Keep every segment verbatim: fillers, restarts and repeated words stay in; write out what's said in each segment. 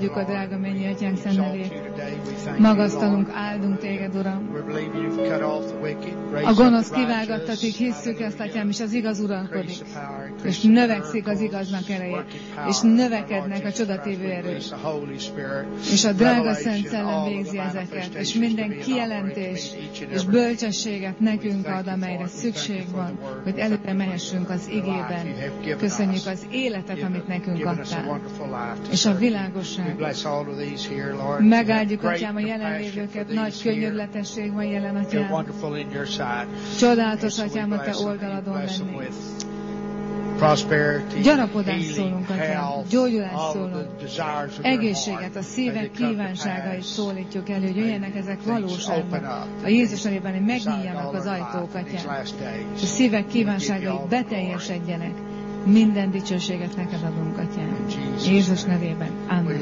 Áldjuk a drága mennyi atyánk szent nevét. Magasztalunk, áldunk téged, Uram. A gonosz kivágattatik, hisszük ezt, atyám, és az igaz uralkodik. És növekszik az igaznak ereje. És növekednek a csodatévő erők. És a drága Szent Szellem végzi ezeket. És minden kijelentés és bölcsességet nekünk ad, amelyre szükség van, hogy előre mehessünk az igében. Köszönjük az életet, amit nekünk adtál. És a világosság. Megáldjuk, atyám, a jelenlévőket, nagy könyörületesség van jelen, atyám. Csodálatos, atyám, a te oldaladon lenni. Gyarapodás szólunk, atyám, gyógyulást szólunk, egészséget, a szívek kívánságait szólítjuk elő, hogy jöjjenek ezek valóságban. A Jézus nevében, hogy megnyíljanak az ajtók, atyám, és a szívek kívánságai beteljesedjenek. Minden dicsőséget neked adunk, atyám. Jézus nevében. Amen.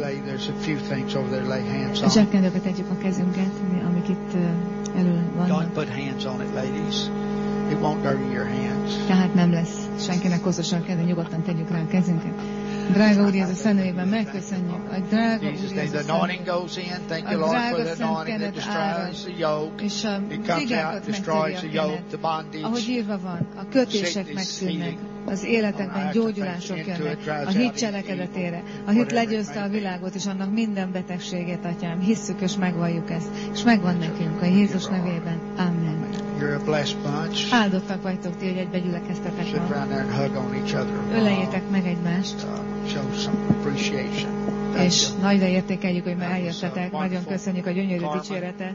A zsebkendőbe tegyük a kezünket, amik itt elől vannak. It won't dirty your hands. Tehát nem lesz senkinek kosztosan kezén, nyugodtan tegyük rá a kezünket. Drága Úr Jézus Szent nevében megköszönjük. A drága Úr Jézus Szent nevében. A drága Szent kenet árad. És a vigákat megtérje a kenet. Ahogy írva van, a kötések megszűnnek. Az életekben gyógyulások jönnek. A hit cselekedetére. A hit legyőzte a világot, és annak minden betegségét, atyám. Hisszük és megvalljuk ezt. És megvan nekünk a Jézus nevében. Amen. Áldottak vagytok ti, hogy egybe gyülekeztetek ma. Öleljétek meg egymást. És nagyra értékeljük, hogy már eljöttetek. Nagyon köszönjük a gyönyörű dicséretet.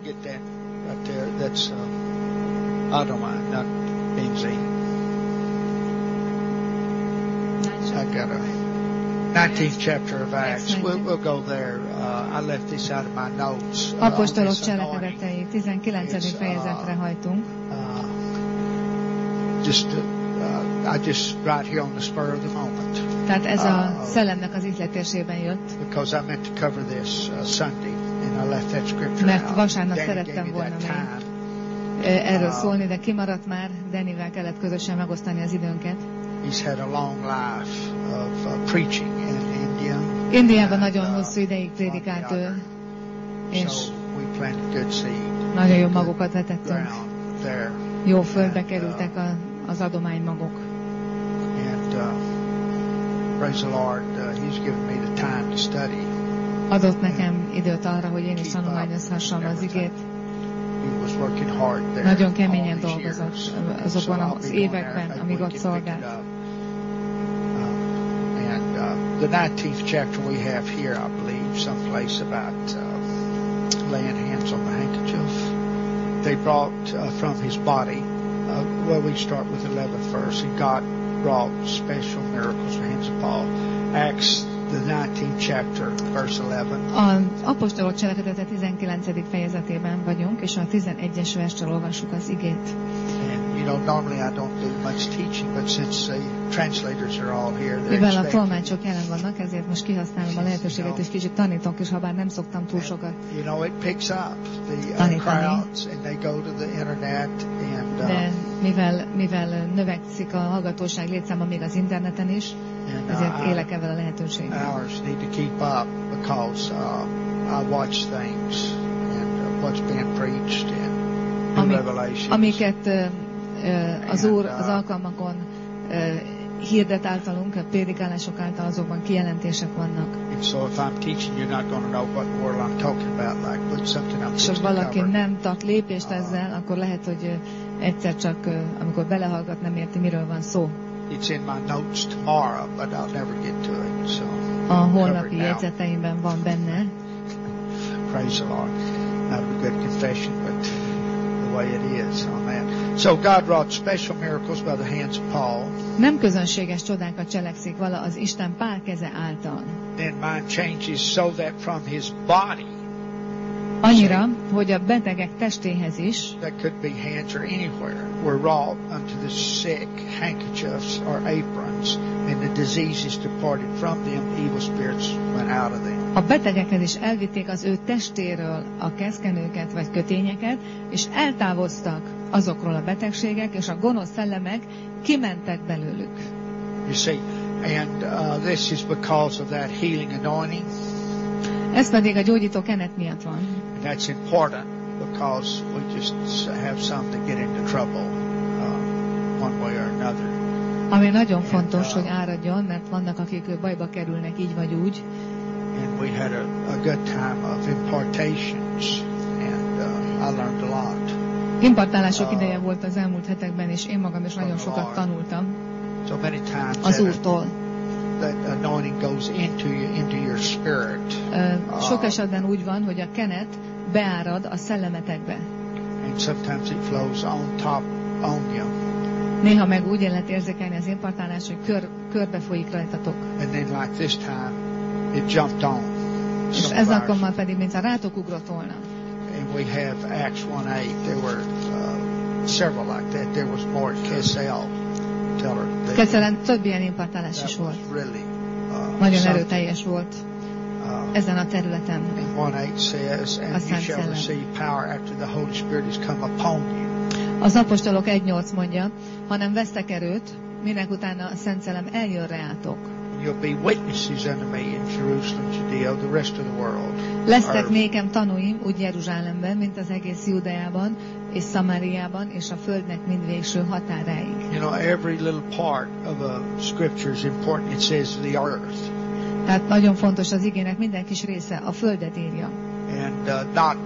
nineteenth chapter of Acts. We'll, we'll go there. Uh, I left this out of my notes. Uh, Apostolok cselekedetei, tizenkilencedik fejezetre hajtunk. Uh, just, uh, I just right here on the spur of the moment. Tehát ez a uh, szellemnek az ihletésében jött. Because I meant to cover this uh, Sunday, and I left that scripture Mert out. vasárnap szerettem volna még erről szólni, de kimaradt már. Danivel kellett közösen megosztani az időnket. He's had a long life of uh, preaching in India. Indiában nagyon hosszú ideig prédikált ő, és nagyon jó magokat vetettünk. Jó földbe kerültek a, az adománymagok. And uh, praise the Lord, uh, He's given me the time to study. Adott nekem időt arra, hogy én is tanulmányozhassam az igét. Nagyon keményen dolgozott azokban az években, amíg ott szolgált. And uh, the nineteenth chapter we have here, I believe, someplace about uh, laying hands on the handkerchief. They brought uh, from his body, uh, well, we start with the eleventh verse, and God brought special miracles for hands of Paul. Acts, the nineteenth chapter, verse eleven. Az apostolok cselekedete tizenkilencedik fejezetében vagyunk, és a tizenegyes verstől olvassuk az igét. And you know, normally I don't do much teaching, but since the translators are all here, they're mivel a tolmácsok jelen vannak, ezért most kihasználom a lehetőséget, és kicsit tanítok is, ha bár nem szoktam túl sokat you know, it picks up the uh, crowds, and they go to the internet, and uh, de mivel, mivel növekszik a hallgatóság létszáma még az interneten is, ezért élek ezzel a lehetőséggel. Ours need to keep up because uh, I watch things and uh, what's being preached and Ami, revelations. Amiket uh, uh, az Úr az alkalmakon uh, hirdet általunk, a prédikálások által azokban kijelentések vannak. And so if I'm teaching, you're not going to know what word I'm talking about, like put something I'm És ha valaki nem tart lépést ezzel, akkor lehet, hogy uh, egyszer csak, uh, amikor belehallgat, nem érti, miről van szó. It's in my notes tomorrow, but I'll never get to it. So a holnapi jegyzeteimben van benne. Praise the Lord. Not a good confession, but the way it is on that. So God wrought special miracles by the hands of Paul. Nem közönséges csodákat cselekszik vala az Isten Pál keze által. Then mind changes so that from his body, annyira, hogy a betegek testéhez is, that could be hands or anywhere, were wrought unto the sick handkerchiefs or aprons, and the diseases departed from them, evil spirits went out of them. A betegekhez is elvitték az ő testéről a keszkenőket vagy kötényeket, és eltávoztak azokról a betegségek, és a gonosz szellemek kimentek belőlük. You see, and uh, this is because of that healing anointing. Ez pedig a gyógyító kenet miatt van. And that's important because we just have some to get into trouble uh, one way or another. Ami nagyon fontos, and, uh, hogy áradjon, mert vannak, akik bajba kerülnek így vagy úgy. And we had a, a good time of impartations, and uh, I learned a lot. Impartálások uh, ideje volt az elmúlt hetekben, és én magam is nagyon sokat tanultam so many times az Úrtól. That anointing goes into you, into your spirit. Uh, sok esetben úgy van, hogy a kenet beárad a szellemetekbe. And sometimes it flows on top on you. Néha meg úgy lehet érzékelni az impartálás, hogy kör, körbe folyik rajtatok. And then like this time, it jumped on. És ez alkalommal pedig, mint a rátok ugrott volna. And we have Acts one eight. There were uh, several like that. There was more at Kessel. Kesselen több ilyen impartálás is volt. Really, uh, nagyon erőteljes volt uh, ezen a területen. one eight says, and you shall receive power after the Holy Spirit has come upon you. Az apostolok egy nyolc mondja, hanem vesztek erőt, minek utána a Szent Szellem eljön reátok. You'll be witnesses unto me in Jerusalem, Judea, the rest of the world. Lesztek nékem tanúim úgy Jeruzsálemben, mint az egész Judeában és Szamáriában és a földnek mindvégső határáig. You know, every little part of a scripture is important. It says the earth. Tehát nagyon fontos az igének minden kis része, a földet írja. And uh, not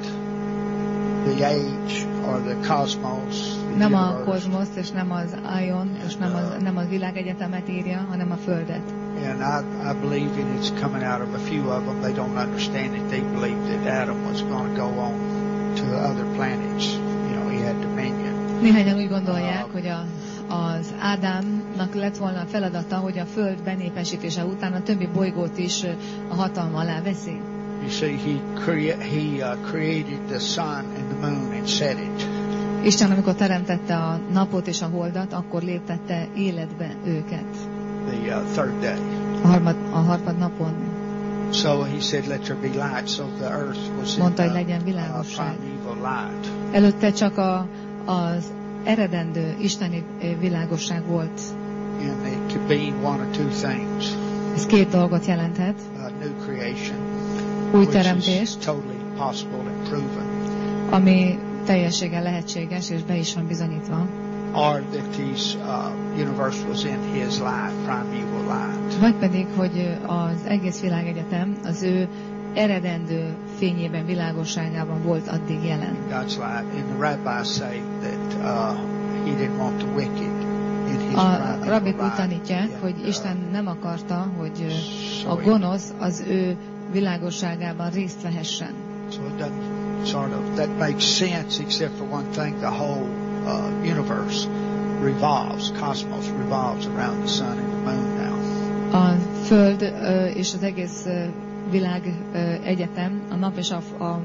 the age or the cosmos. Nem a kozmoszt és nem az Ion és nem a, nem a világegyetemet írja, hanem a földet. And I, I believe in it's coming out of a few of them. They don't understand it. They believe that Adam was going to go on to other planets. You know, he had dominion. Néhányan úgy gondolják, uh, hogy a, az Ádámnak lett volna a feladata, hogy a föld benépesítése után a többi bolygót is a hatalma alá veszi. You see, he, crea- he uh, created the sun and the moon and set it. Isten, amikor teremtette a napot és a holdat, akkor léptette életbe őket. The uh, third day. A harmad, a harmad napon. So he said, "Let there be light." So the earth was mondta, hogy in legyen a, a világosság. primeval light. Előtte csak a, az eredendő isteni világosság volt. And it could be one or two things. Ez két dolgot jelenthet. A new creation. Új teremtés. Totally possible and proven. Ami teljességgel lehetséges és be is van bizonyítva. Or that his uh, universe was in his light, primeval light. Vagy pedig, hogy az egész világegyetem az ő eredendő fényében, világosságában volt addig jelen. God's light. And the rabbis say that uh, he didn't want the wicked in his a rabbik úgy tanítják, hogy Isten nem akarta, hogy a gonosz az ő világosságában részt vehessen. So it doesn't sort of that makes sense except for one thing: the whole uh, universe revolves, cosmos revolves around the sun and the moon now. A föld uh, és az egész uh, világ uh, egyetem, a nap és a, a, a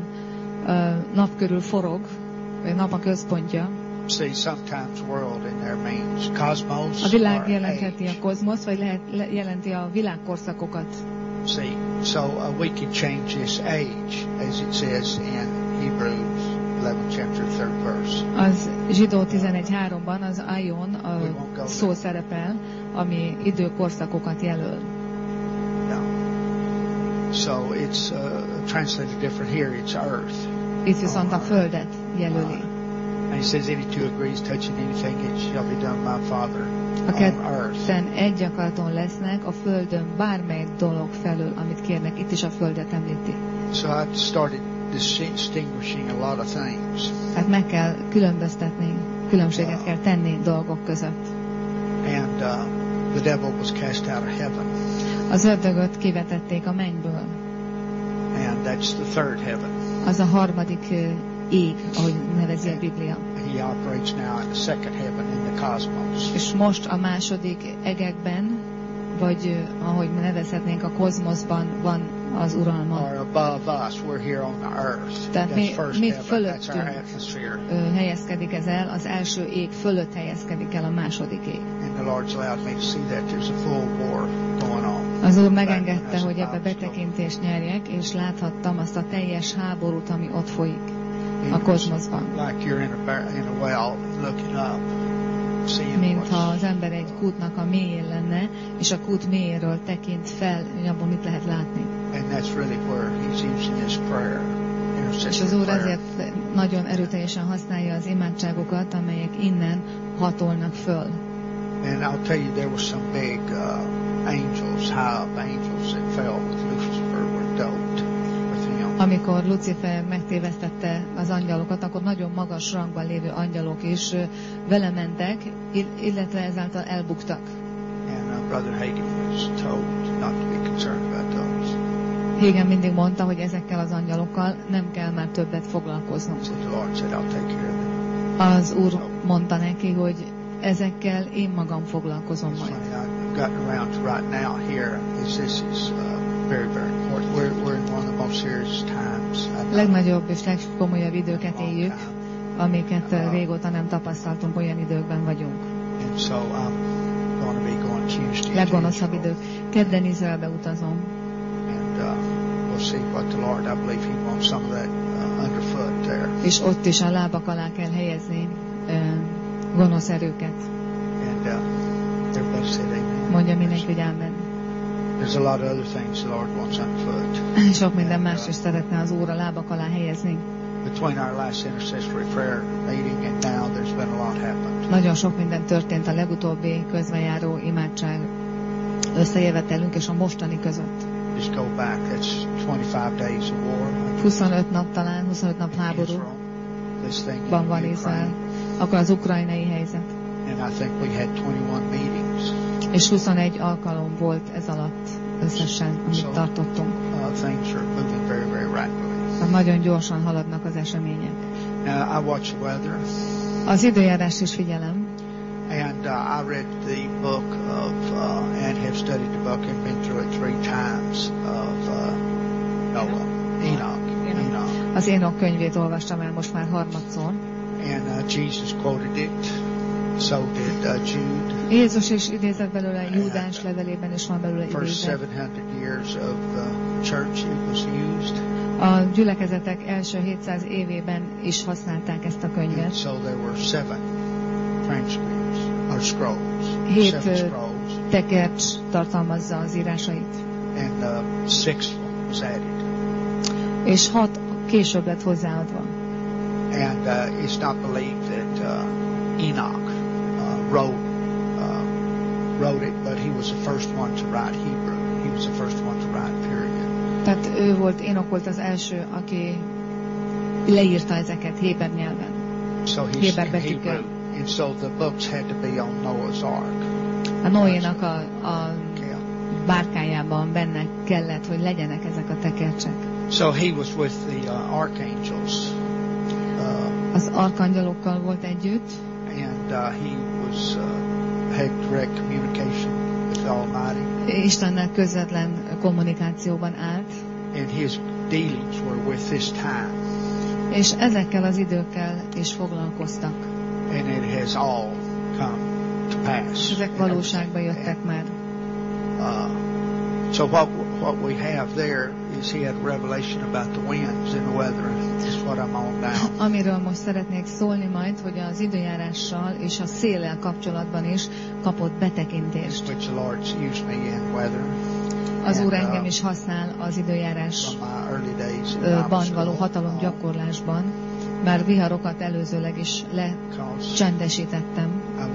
nap körül forog, a nap a központja. See, sometimes world in there means cosmos. A világ jelentheti a kozmosz, vagy lehet, le, jelenti a világkorszakokat. See, so uh, we can change this age, as it says in Hebrews eleven chapter third verse. Az Zsidó tizenegy háromban az Aion a szó szerepel, ami időkorszakokat jelöl. Yeah. So it's uh, translated different here. It's earth. Itt viszont a földet jelöli. Uh, and he says, any two agrees touching anything, it shall be done by my Father a on earth. ketten egy akaraton lesznek a földön bármely dolog felől, amit kérnek. Itt is a földet említi. So I started distinguishing a lot of things. Hát meg kell különböztetni, különbséget uh, kell tenni dolgok között. And uh, the devil was cast out of heaven. Az ördögöt kivetették a mennyből. And that's the third heaven. Az a harmadik uh, ég, ahogy nevezi a Biblia. And he operates now in the second heaven in the cosmos. És most a második egekben, vagy uh, ahogy nevezhetnénk a kozmoszban van az uralma. Or above us, we're here on the earth. Tehát that's mi, first mi heaven. That's our atmosphere. Uh, helyezkedik ez el, az első ég fölött helyezkedik el a második ég. And the Lord's allowed me to see that there's a full war going on. Az Úr megengedte, hogy ebbe betekintést nyerjek, és láthattam azt a teljes háborút, ami ott folyik a kozmoszban. Like you're in a, in a well looking up. Mintha az ember egy kútnak a mélyén lenne, és a kút mélyéről tekint fel, hogy abban mit lehet látni. And that's really where he's using his prayer. És az Úr azért nagyon erőteljesen használja az imádságokat, amelyek innen hatolnak föl. And I'll tell you, there were some big uh, angels, high up angels that fell with Lucifer, were doped with him. Amikor Lucifer megtévesztette az angyalokat, akkor nagyon magas rangban lévő angyalok is vele mentek, illetve ezáltal elbuktak. And uh, Brother Hagin was told not to be concerned about those. Hagin mindig mondta, hogy ezekkel az angyalokkal nem kell már többet foglalkoznunk. So the Lord said, I'll take care of them. Az Úr mondta neki, hogy ezekkel én magam foglalkozom majd. I've gotten around to right now here is this is uh, very, very important. We're, we're in one of the most serious times. Legnagyobb és legkomolyabb időket éljük, amiket régóta nem tapasztaltunk, olyan időkben vagyunk. And so I'm going to be going Tuesday. Leggonoszabb idők. Kedden Izraelbe utazom. And uh, we'll see what the Lord, I believe he wants some of that uh, underfoot there. És ott is a lábak alá kell helyezni uh, gonosz erőket. And uh, everybody said amen. Mondja mindenki, hogy amen. There's a lot of other things the Lord wants underfoot. Sok minden más is szeretne az Úr a lábak alá helyezni. Between our last intercessory prayer meeting and now, there's been a lot happened. Nagyon sok minden történt a legutóbbi közbenjáró imádság összejövetelünk és a mostani között. Just go back. That's twenty-five days of war. huszonöt nap talán, huszonöt nap háborúban van Izrael. Akkor az ukrajnai helyzet. And I think we had twenty-one meetings. És huszonegy alkalom volt ez alatt összesen, amit so, tartottunk. Uh, things are moving very, very rapidly. Nagyon gyorsan haladnak az események. Now, I watch the weather. Az időjárást is figyelem. And uh, I read the book of, uh, and have studied the book and been through it three times of uh, Noah, Enoch. Enoch. Az Énok könyvét olvastam el most már harmadszor. And uh, Jesus quoted it. So did uh, Jude. Jézus is idézett belőle, Júdás levelében is van belőle idézet. First seven hundred years of the church it was used. A gyülekezetek első hétszáz évében is használták ezt a könyvet. And so there were seven transcripts or scrolls. Hét scrolls. tekercs tartalmazza az írásait. And the sixth one was added. És hat később lett hozzáadva. And uh, it's not believed that uh, Enoch uh, wrote uh, wrote it, but he was the first one to write Hebrew. He was the first one to write period. Tehát ő volt, Énok volt az első, aki leírta ezeket héber nyelven. So héber betűkkel. And so the books had to be on Noah's Ark. A Noénak a, a bárkájában benne kellett, hogy legyenek ezek a tekercsek. So he was with the uh, archangels. Uh, az arkangyalokkal volt együtt. And uh, he was uh, had direct communication with the Almighty. Istennel közvetlen kommunikációban állt. And his dealings were with this time. És ezekkel az időkkel is foglalkoztak. And it has all come to pass. Ezek valóságba jöttek már. Uh, so what what we have there is he had revelation about the winds and the weather, and this is what I'm on now. Amiről most szeretnék szólni majd, hogy az időjárással és a széllel kapcsolatban is kapott betekintést. Which the Lord's used me in weather. Az Úr engem is használ az időjárásban való hatalom gyakorlásban, már viharokat előzőleg is lecsendesítettem.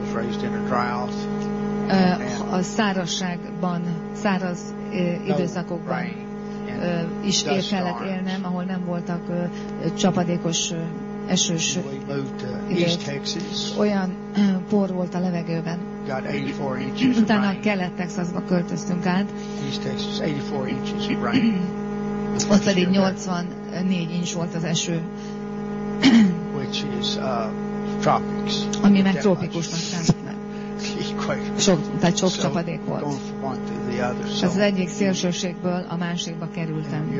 A szárazságban, száraz időszakokban is él kellett élnem, ahol nem voltak csapadékos, esős idők. Olyan por volt a levegőben. Utána Kelet-Texasba költöztünk át. Ott pedig nyolcvannégy inch volt az eső. Ami meg trópikusnak számít. Sok, tehát sok csapadék volt. Ez az egyik szélsőségből a másikba kerültem.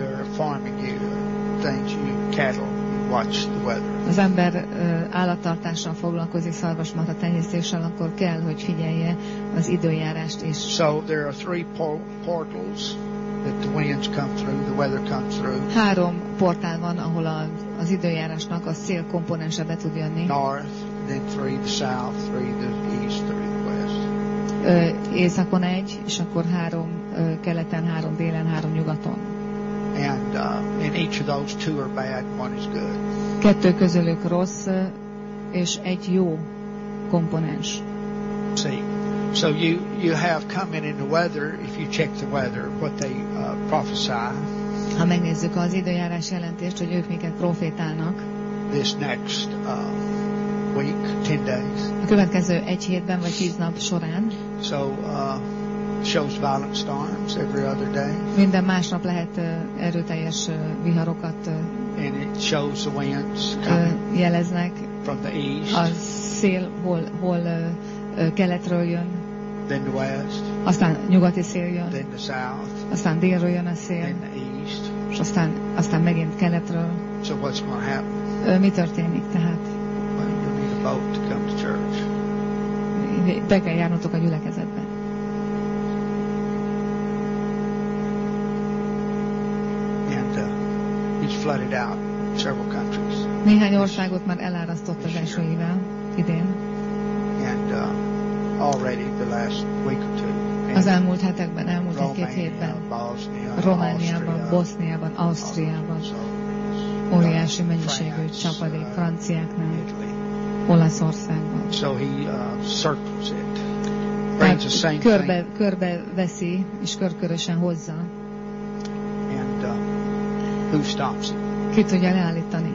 Az ember állattartással foglalkozik, szarvasmarha tenyésztéssel, akkor kell, hogy figyelje az időjárást is. So there are three portals that the winds come through, the weather comes through. Három portál van, ahol a, az időjárásnak a szél komponense be tud jönni. North, then three the south, three the east, three the west. Ö, északon egy, és akkor három ö, keleten, három délen, három nyugaton. And uh, in each of those, two are bad, one is good. Kettő közülük rossz, és egy jó komponens. See, so you you have coming in the weather. If you check the weather, what they uh, prophesy. Ha megnézzük az időjárás jelentést, hogy ők miket profétálnak. This next uh, week, ten days. A következő egy hétben vagy tíz nap során. So uh, shows violent storms every other day. Minden másnap lehet uh, erőteljes uh, viharokat uh, and it shows the winds coming uh, jeleznek. From the east. A szél hol, hol uh, uh, keletről jön. Then the west. Aztán nyugati szél jön. Then the south. Aztán délről jön a szél. Then the east. És aztán, aztán megint keletről. So what's going to happen? Uh, mi történik tehát? Well, you need a boat to come to church. Be kell járnotok a gyülekezetbe. And uh, it's flooded out in several countries. Néhány országot már elárasztott az esőivel idén. And uh, already the last week or two. Az elmúlt hetekben, elmúlt egy-két hétben. Romániában, Boszniában, Ausztriában. Óriási mennyiségű csapadék, franciáknál, Olaszországban. So he uh, circles it. Brings the same körbe, thing. körbe veszi, és körkörösen hozza. And uh, who stops it? Ki tudja leállítani?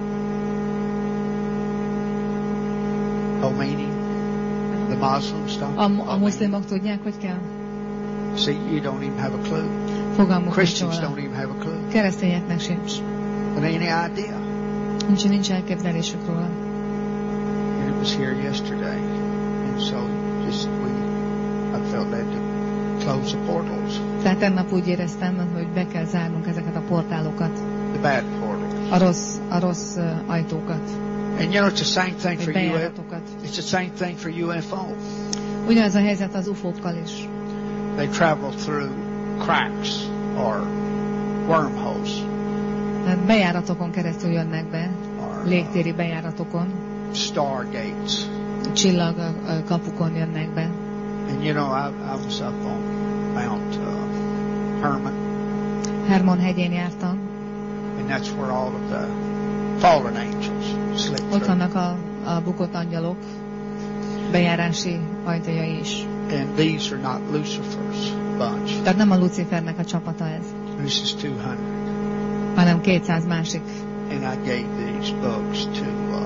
Khomeini, the Muslims stop. A, a muszlimok tudják, hogy kell? See, you don't even have a clue. Fogalmuk Christians don't even have a clue. Keresztényeknek sincs. But any idea? Nincs, nincs elképzelésük róla. And it was here yesterday, and so just we, I felt led to close the portals. Tehát tegnap úgy éreztem, hogy be kell zárnunk ezeket a portálokat. The bad portals. A rossz, a rossz uh, ajtókat. And you know, it's the same thing for U F O. It's the same thing for U F O. Ugyanaz a helyzet az ufókkal is. They travel through cracks or wormholes. Tehát bejáratokon keresztül jönnek be, or, légtéri bejáratokon. Stargates. Csillag kapukon jönnek be. And you know, I, I was up on Mount uh, Hermon. Hermon hegyén jártam. And that's where all of the fallen angels slip through. Ott vannak a, a bukott angyalok bejárási ajtajai is. And these are not Lucifer's bunch. Tehát nem a Lucifernek a csapata ez. This is two hundred. Hanem kétszáz másik. And I gave these books to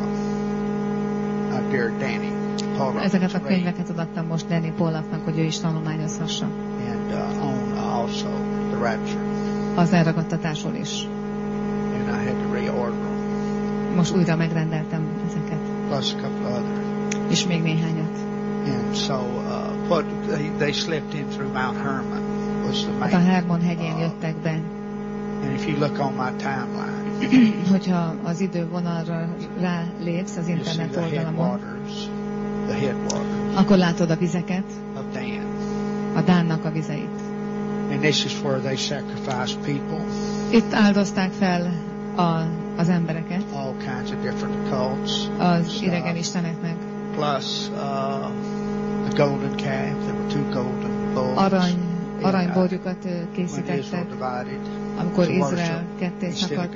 uh, our dear Danny Pollock. Ezeket a könyveket adtam most Danny Pollocknak, hogy ő is tanulmányozhassa. And uh, on also the rapture. Az elragadtatásról is. And I had to reorder them. Most újra megrendeltem ezeket. Plus a couple other. És még néhányat. And so uh, what they, they slipped in through Mount Hermon was the main. A Hermon hegyén uh, jöttek be. And if you look on my timeline, hogyha az idővonalra rálépsz az internet oldalamon, the headwaters, akkor látod a vizeket, of Dan. A Dánnak a vizeit. And this is where they sacrifice people. Itt áldozták fel a, az embereket. All kinds of different cults. Az idegen isteneknek. Plus uh, the golden calf. There were two golden bulls. Arany, aranyborjukat készítettek. Amikor Izrael ketté szakadt,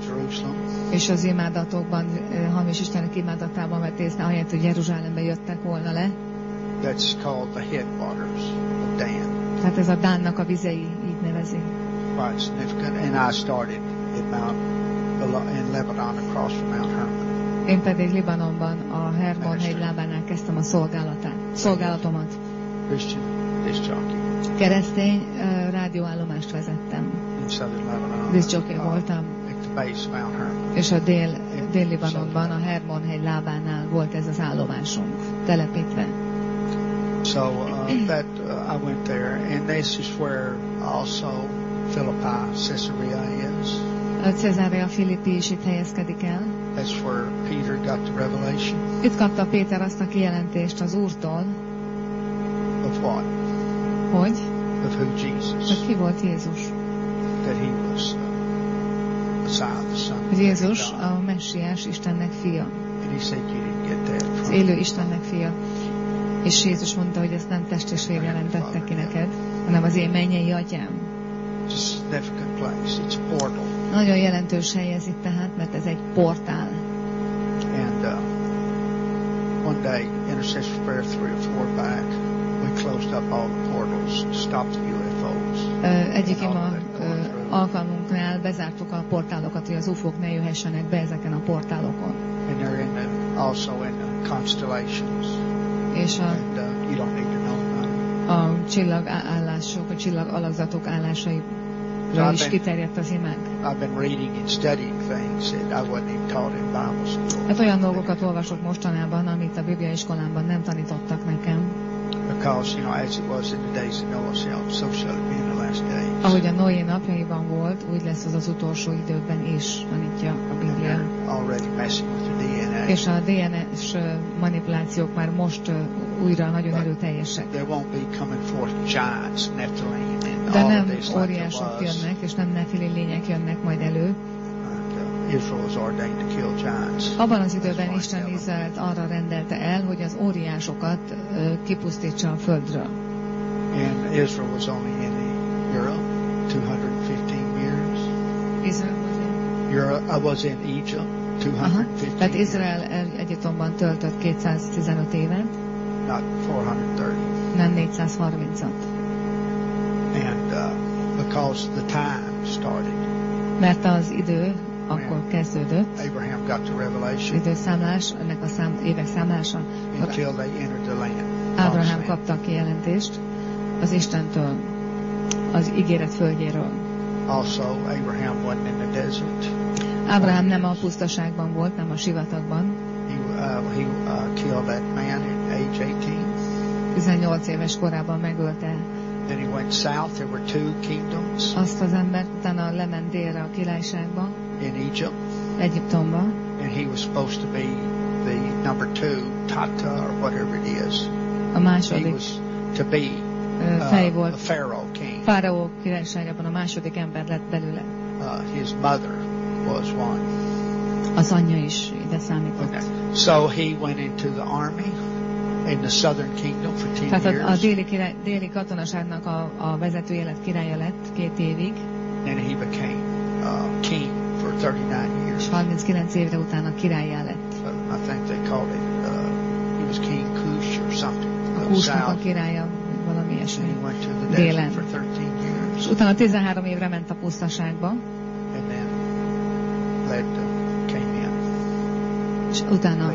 és az imádatokban, hamis istenek imádatában vett részt, ahelyett, hogy Jeruzsálembe jöttek volna le. That's called the headwaters of Dan. Tehát ez a Dánnak a vizei, így nevezi. Quite significant. And I started in Mount in Lebanon across from Mount Hermon. Én pedig Libanonban a Hermon hegylábánál kezdtem a szolgálatát, szolgálatomat. Christian disc jockey. Keresztény uh, rádióállomást vezettem. Diszjockey voltam. És a dél, dél-Libanonban, a Hermon hegy lábánál volt ez az állomásunk, telepítve. So uh, that uh, I went there, and this is where also Philippi, Caesarea is. Caesarea Philippi is itt helyezkedik el. That's where Peter got the revelation. Itt kapta Péter azt a kijelentést az Úrtól. Of what? Hogy? Of who Jesus. Hogy ki volt Jézus? That he was uh, Messiah, the Son. Hogy Jézus a Messiás, Istennek fia. And he said you didn't get that from az élő Istennek fia. És Jézus mondta, hogy ezt nem test és vér jelentette ki neked, hanem az én mennyei atyám. It's a significant place. It's a portal. Nagyon jelentős hely ez itt tehát, mert ez egy portál. And uh, one day, intercessory prayer three or four back, we closed up all the portals, stopped the U F Os. Uh, egyik ima uh, alkalmunknál bezártuk a portálokat, hogy az ufók ne jöhessenek be ezeken a portálokon. And they're in the, also in the constellations. És a, and uh, you don't need to know them. A csillagállások, a csillag-alakzatok állásai So is kiterjedt az imánk. I've been reading and studying things that I wasn't even taught in Bible school. Hát olyan dolgokat olvasok mostanában, amit a Biblia iskolában nem tanítottak nekem. Because, you know, as it was in the days of Noah, so shall it be in the last days. Ahogy a Noé napjaiban volt, úgy lesz az az utolsó időkben is, tanítja a Biblia. Already messing with the D N A. És a dé en es manipulációk már most újra nagyon erőteljesek. There won't be coming forth giants, Nephilim, and De all nem of this óriások like jönnek, és nem nefili lények jönnek majd elő. Israel was ordained to kill giants. Abban az időben Isten Izraelt arra rendelte el, hogy az óriásokat uh, kipusztítsa a földről. And Israel was only in Europe two hundred fifteen years. Israel was in Europe, I was in Egypt two hundred fifteen. Tehát Izrael Egyiptomban töltött kétszáztizenöt évet. Not four hundred thirty. Nem négyszázharmincat. And uh, because the time started. Mert az idő akkor kezdődött. Abraham got the revelation. Időszámlás, ennek a szám, évek számlása. Until they entered the land. Ábrahám kapta a kijelentést az Istentől, az ígéret földjéről. Also, Abraham wasn't in the desert. Ábrahám nem a pusztaságban volt, nem a sivatagban. He, uh, he uh, killed that man at age eighteen. tizennyolc éves korában megölte. Then he went south. There were two kingdoms. Azt az embert, utána lement délre a királyságba. In Egypt. Egyiptomba. And he was supposed to be the number two, Tata, or whatever it is. A második. He was to be fej volt. Uh, a Pharaoh king. Fáraó királyságában a második ember lett belőle. Uh, his mother was one. Az anyja is ide számított. Okay. So he went into the army in the southern kingdom for ten Tehát years. a, a déli, király, déli katonaságnak a, a vezetője lett, királya lett két évig. Then he became uh, king for thirty-nine years. És harminckilenc évre utána királyá lett. So I think they called it, uh, he was King Cush or something. A Kushnak a királya, valami ilyesmi. Délen. És utána tizenhárom évre ment a pusztaságba. And then led, uh, came in. És utána,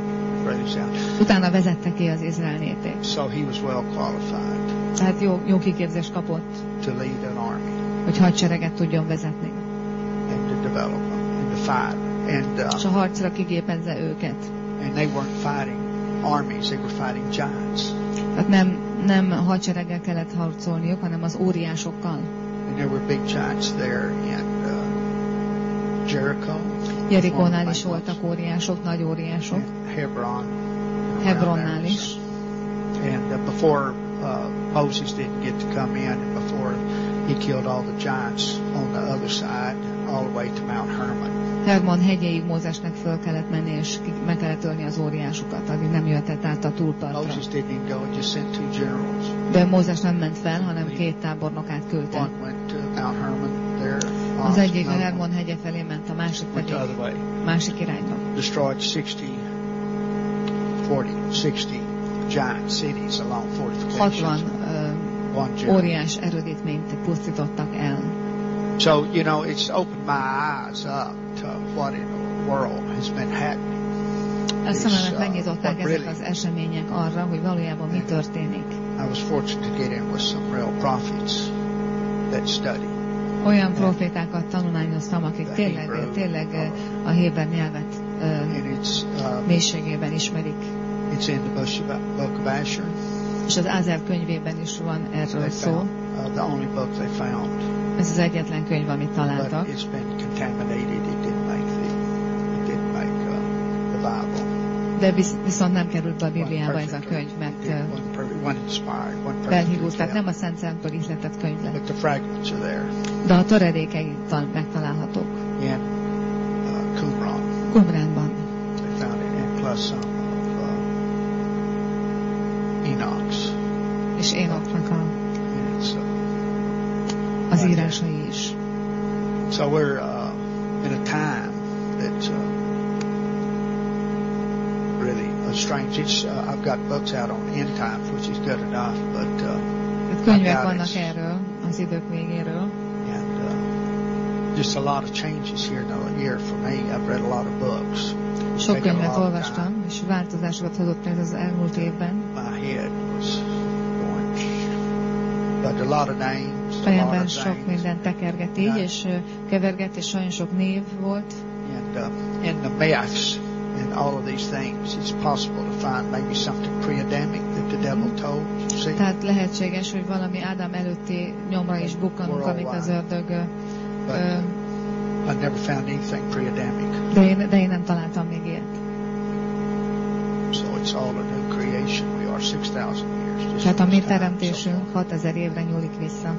utána vezette ki az Izrael népét. So he was well qualified. Tehát jó, jó kiképzést kapott, to lead an army. Hogy hadsereget tudjon vezetni. And to develop them, and to fight. And, uh, és a harcra kigépezze őket. And they weren't fighting armies, they were fighting giants. Tehát nem, nem hadsereggel kellett harcolniuk, hanem az óriásokkal. And there were big giants there in uh, Jericho. Jerikónál is voltak óriások, nagy óriások. Hebron. Hebronnál is. And uh, before uh, Moses didn't get to come in, and before he killed all the giants on the other side, all the way to Mount Hermon. Hermon hegyéig Mózesnek föl kellett menni, és meg kellett ölni az óriásokat, addig nem jöhetett át a túlpartra. Moses didn't go, just sent two generals. De Mózes nem ment fel, hanem két tábornokát küldte. One went to Mount Hermon there. Az egyik a Hermon hegye felé ment, a másik pedig másik irányba. Destroyed sixty, forty, sixty giant cities along fortifications. hatvan uh, óriás erődítményt pusztítottak el. So, you know, it's opened my eyes up to what in the world has been happening. A szememet megnyitották ezek really, az események arra, hogy valójában mi történik. I was fortunate to get in with some real prophets that study. Olyan profétákat tanulmányoztam, akik tényleg, tényleg a héber nyelvet uh, mélységében ismerik. It's in the book of Asher. És az Ázer könyvében is van erről szó. Found, uh, the only book they found. Ez az egyetlen könyv, amit találtak. But it's been contaminated. It didn't make the, it didn't make uh, the Bible. De visz, viszont nem került be a Bibliába ez a könyv, mert felhívult, tehát nem a Szent Szentből ihletett könyv lett. But the fragments are there. De a töredékei megtalálhatók. In uh, Qumran. Qumranban. They found it, and plus some of uh, Enoch's. És Énoknak a uh, az az írásai is. So we're uh, in a time that's uh, really uh, strange. It's, uh, I've got books out on end times, which is good enough, but uh, könyvek vannak erről, az idők végéről. And uh, just a lot of changes here in a year for me. I've read a lot of books. Sok könyvet olvastam, és változásokat hozott ez az elmúlt évben. My head was going, but a lot of names. Fejemben sok minden tekerget így, és keverget, és nagyon sok név volt. And uh, in the myths and all of these things, it's possible to find maybe something pre-Adamic that the devil told. See? Tehát lehetséges, hogy valami Ádám előtti nyomra is bukkanunk, amit az ördög. But, uh, I never found anything pre-Adamic. De én, de én nem találtam még ilyet. So it's all a new creation. We are six thousand years. Tehát a mi teremtésünk hatezer évre nyúlik vissza.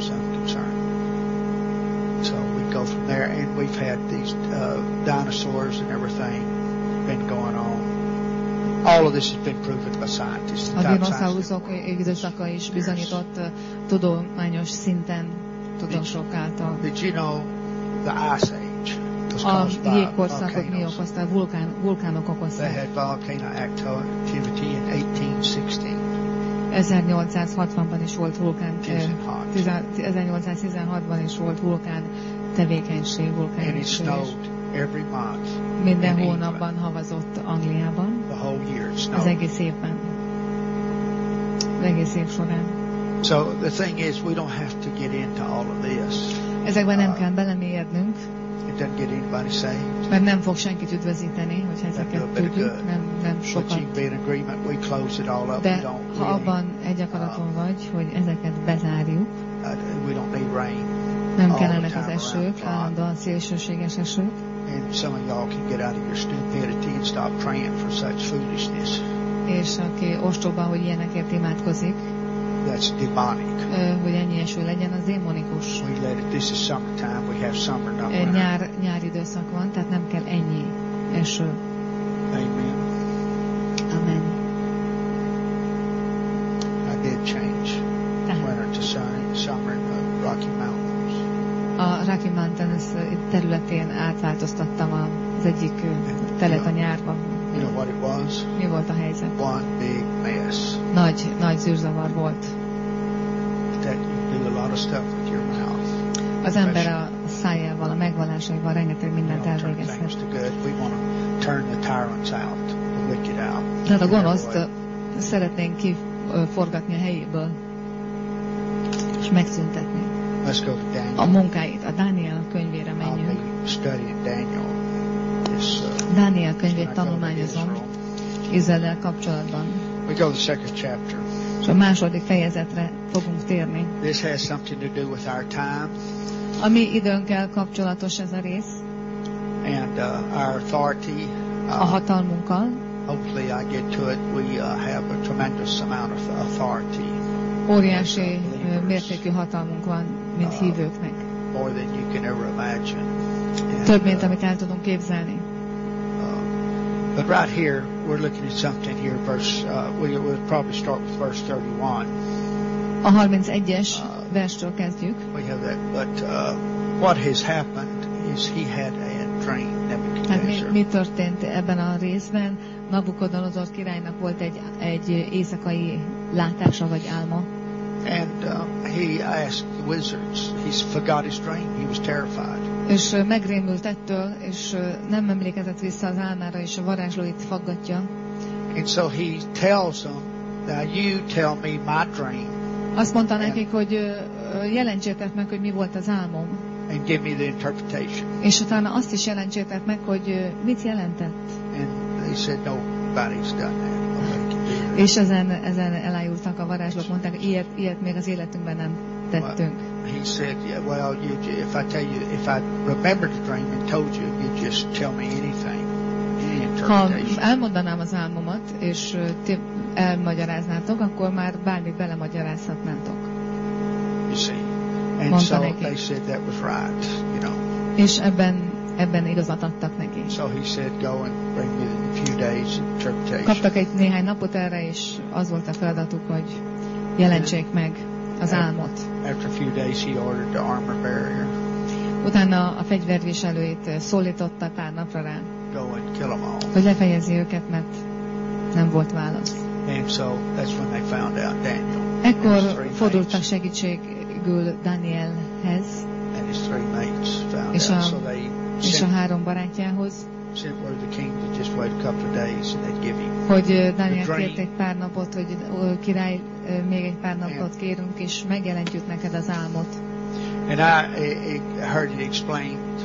So we go from there, and we've had these uh, dinosaurs and everything been going on. All of this has been proven by scientists. A dinoszauruszok időszaka is bizonyított tudományos szinten tudósok által. Did you know the Ice Age was caused by a jégkorszakot mi okozta? Vulkán, vulkánok okozták. They had volcano activity in eighteen sixteen. ezernyolcszázhatvanban is volt vulkán, ezernyolcszáztizenhatban is volt vulkán tevékenység, vulkánütés. Minden hónapban havazott Angliában, az egész évben, az egész év során. So the thing is, we don't have to get into all of this. Ezekben nem kell belemélyednünk. It doesn't get anybody saved. Mert nem fog senkit üdvözíteni, hogyha ezeket tudjuk, nem, nem sokat. De ha abban egy akaraton vagy, hogy ezeket bezárjuk, nem kellenek az esők, állandóan szélsőséges esők, és aki ostoba, hogy ilyenekért imádkozik, that's demonic. Hogy ennyi eső legyen, az démonikus. We let it, this is summertime, we have summer, not winter. Nyár, nyár időszak van, tehát nem kell ennyi eső. Amen. Amen. I did change tehát. winter to sunny, summer in the Rocky Mountains. A Rocky Mountains területén átváltoztattam az egyik telet a nyárba. You know what it was? Mi volt a helyzet? One big mess. Nagy, nagy zűrzavar volt. That you do a lot of stuff with your mouth. Az ember a szájával, a megvallásaival rengeteg mindent elvégezhet. Tehát a gonoszt szeretnénk kiforgatni a helyéből, és megszüntetni. A munkáit, a Dániel könyvére menjünk. Dániel könyvét tanulmányozom Izraellel kapcsolatban. We go to the second chapter. És a második fejezetre fogunk térni. This has something to do with our time. A mi időnkkel kapcsolatos ez a rész. And uh, our authority. Uh, a hatalmunkkal. Hopefully I get to it. We uh, have a tremendous amount of authority. Óriási mértékű hatalmunk van, mint uh, hívőknek. More than you can ever imagine. And, több, mint amit el tudunk képzelni. But right here, we're looking at something here, verse, uh, we, we'll probably start with verse thirty-one. A harmincegyes uh, verstől kezdjük. We have that, but uh, what has happened is he had a dream, Nebuchadnezzar. Mi, mi történt ebben a részben? Nabukodonozor királynak volt egy, egy éjszakai látása vagy álma. And uh, he asked the wizards, he forgot his dream, he was terrified. És megrémült ettől, és nem emlékezett vissza az álmára, és a varázslóit faggatja. And so he tells them, now you tell me my dream. Azt mondta nekik, hogy jelentsétek meg, hogy mi volt az álmom. And give me the interpretation. És utána azt is jelentsétek meg, hogy mit jelentett. And they said, nobody's done that. És ezen, ezen elájultak a varázslók, mondták, hogy ilyet, ilyet még az életünkben nem tettünk. He said, yeah, well, you, if I tell you, if I remembered the dream and told you, you just tell me anything, any interpretation. Ha elmondanám az álmomat, és ti elmagyaráznátok, akkor már bármit belemagyarázhatnátok. You see, and so they said that was right, you know. És ebben ebben igazat adtak neki. So he said, go and bring me in a few days interpretation. Kaptak egy néhány napot erre, és az volt a feladatuk, hogy jelentsék meg az álmot. After a few days he ordered the armor bearer. Utána a fegyverviselőit szólította pár napra rá, Go and kill them all. hogy lefejezi őket, mert nem volt válasz. And so that's when they found out Daniel. Ekkor fordultak segítségül Danielhez, And his three mates found és out. a, So they és a három barátjához, sent word to the king to just wait a couple of days and they'd give him. hogy Daniel kért egy pár napot, hogy király, még egy pár napot kérünk, és megjelentjük neked az álmot. And I, I heard it explained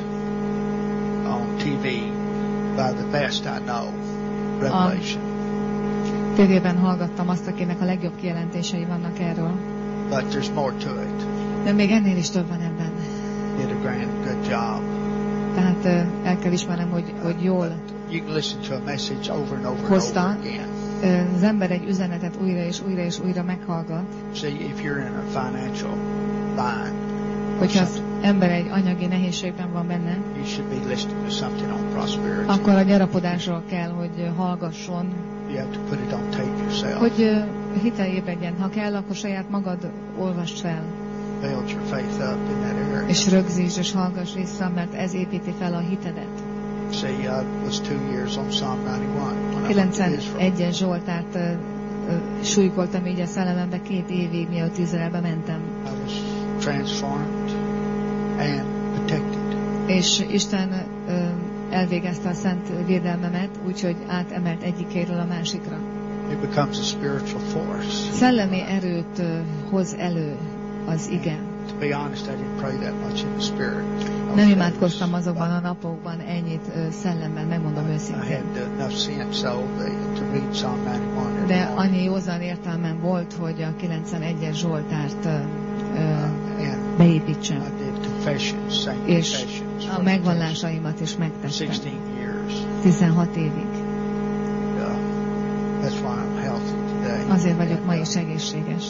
on T V by the best I know, Revelation. A tévében hallgattam azt, akinek a legjobb kijelentései vannak erről. But there's more to it. De még ennél is több van ebben. Did a grand good job. Tehát el kell ismernem, hogy, hogy jól You can listen to a message over and over hozta. and over again. Az ember egy üzenetet újra és újra és újra meghallgat. See, if you're in a financial bind, Hogyha az ember egy anyagi nehézségben van benne, you should be listening to something on prosperity. akkor a gyarapodásról kell, hogy hallgasson, You have to put it on tape yourself. hogy hitel ébredjen. Ha kell, akkor saját magad olvasd fel, Build your faith up in that area. és rögzítsd és hallgass vissza, mert ez építi fel a hitedet. See, I was two years on Psalm ninety-one when I went to Israel. kilencvenegyes Zsoltárt uh, uh, súlykoltam így a szellemembe két évig, mielőtt Izraelbe mentem. I was transformed and protected. És Isten uh, elvégezte a szent védelmemet, úgyhogy átemelt egyik helyről a másikra. It becomes a spiritual force. Szellemi erőt uh, hoz elő az ige. To be honest, I didn't pray that much in the spirit. Nem imádkoztam azokban a napokban ennyit uh, szellemben, megmondom I őszintén. had enough sense so that, to read Psalm ninety-one every De morning. annyi józan értelmem volt, hogy a kilencvenegyes Zsoltárt uh, uh, And beépítsem. I did confessions, sang És confessions. a megvallásaimat is megtettem. sixteen years. tizenhat évig. Uh, that's why I'm healthy today. Azért vagyok ma is egészséges.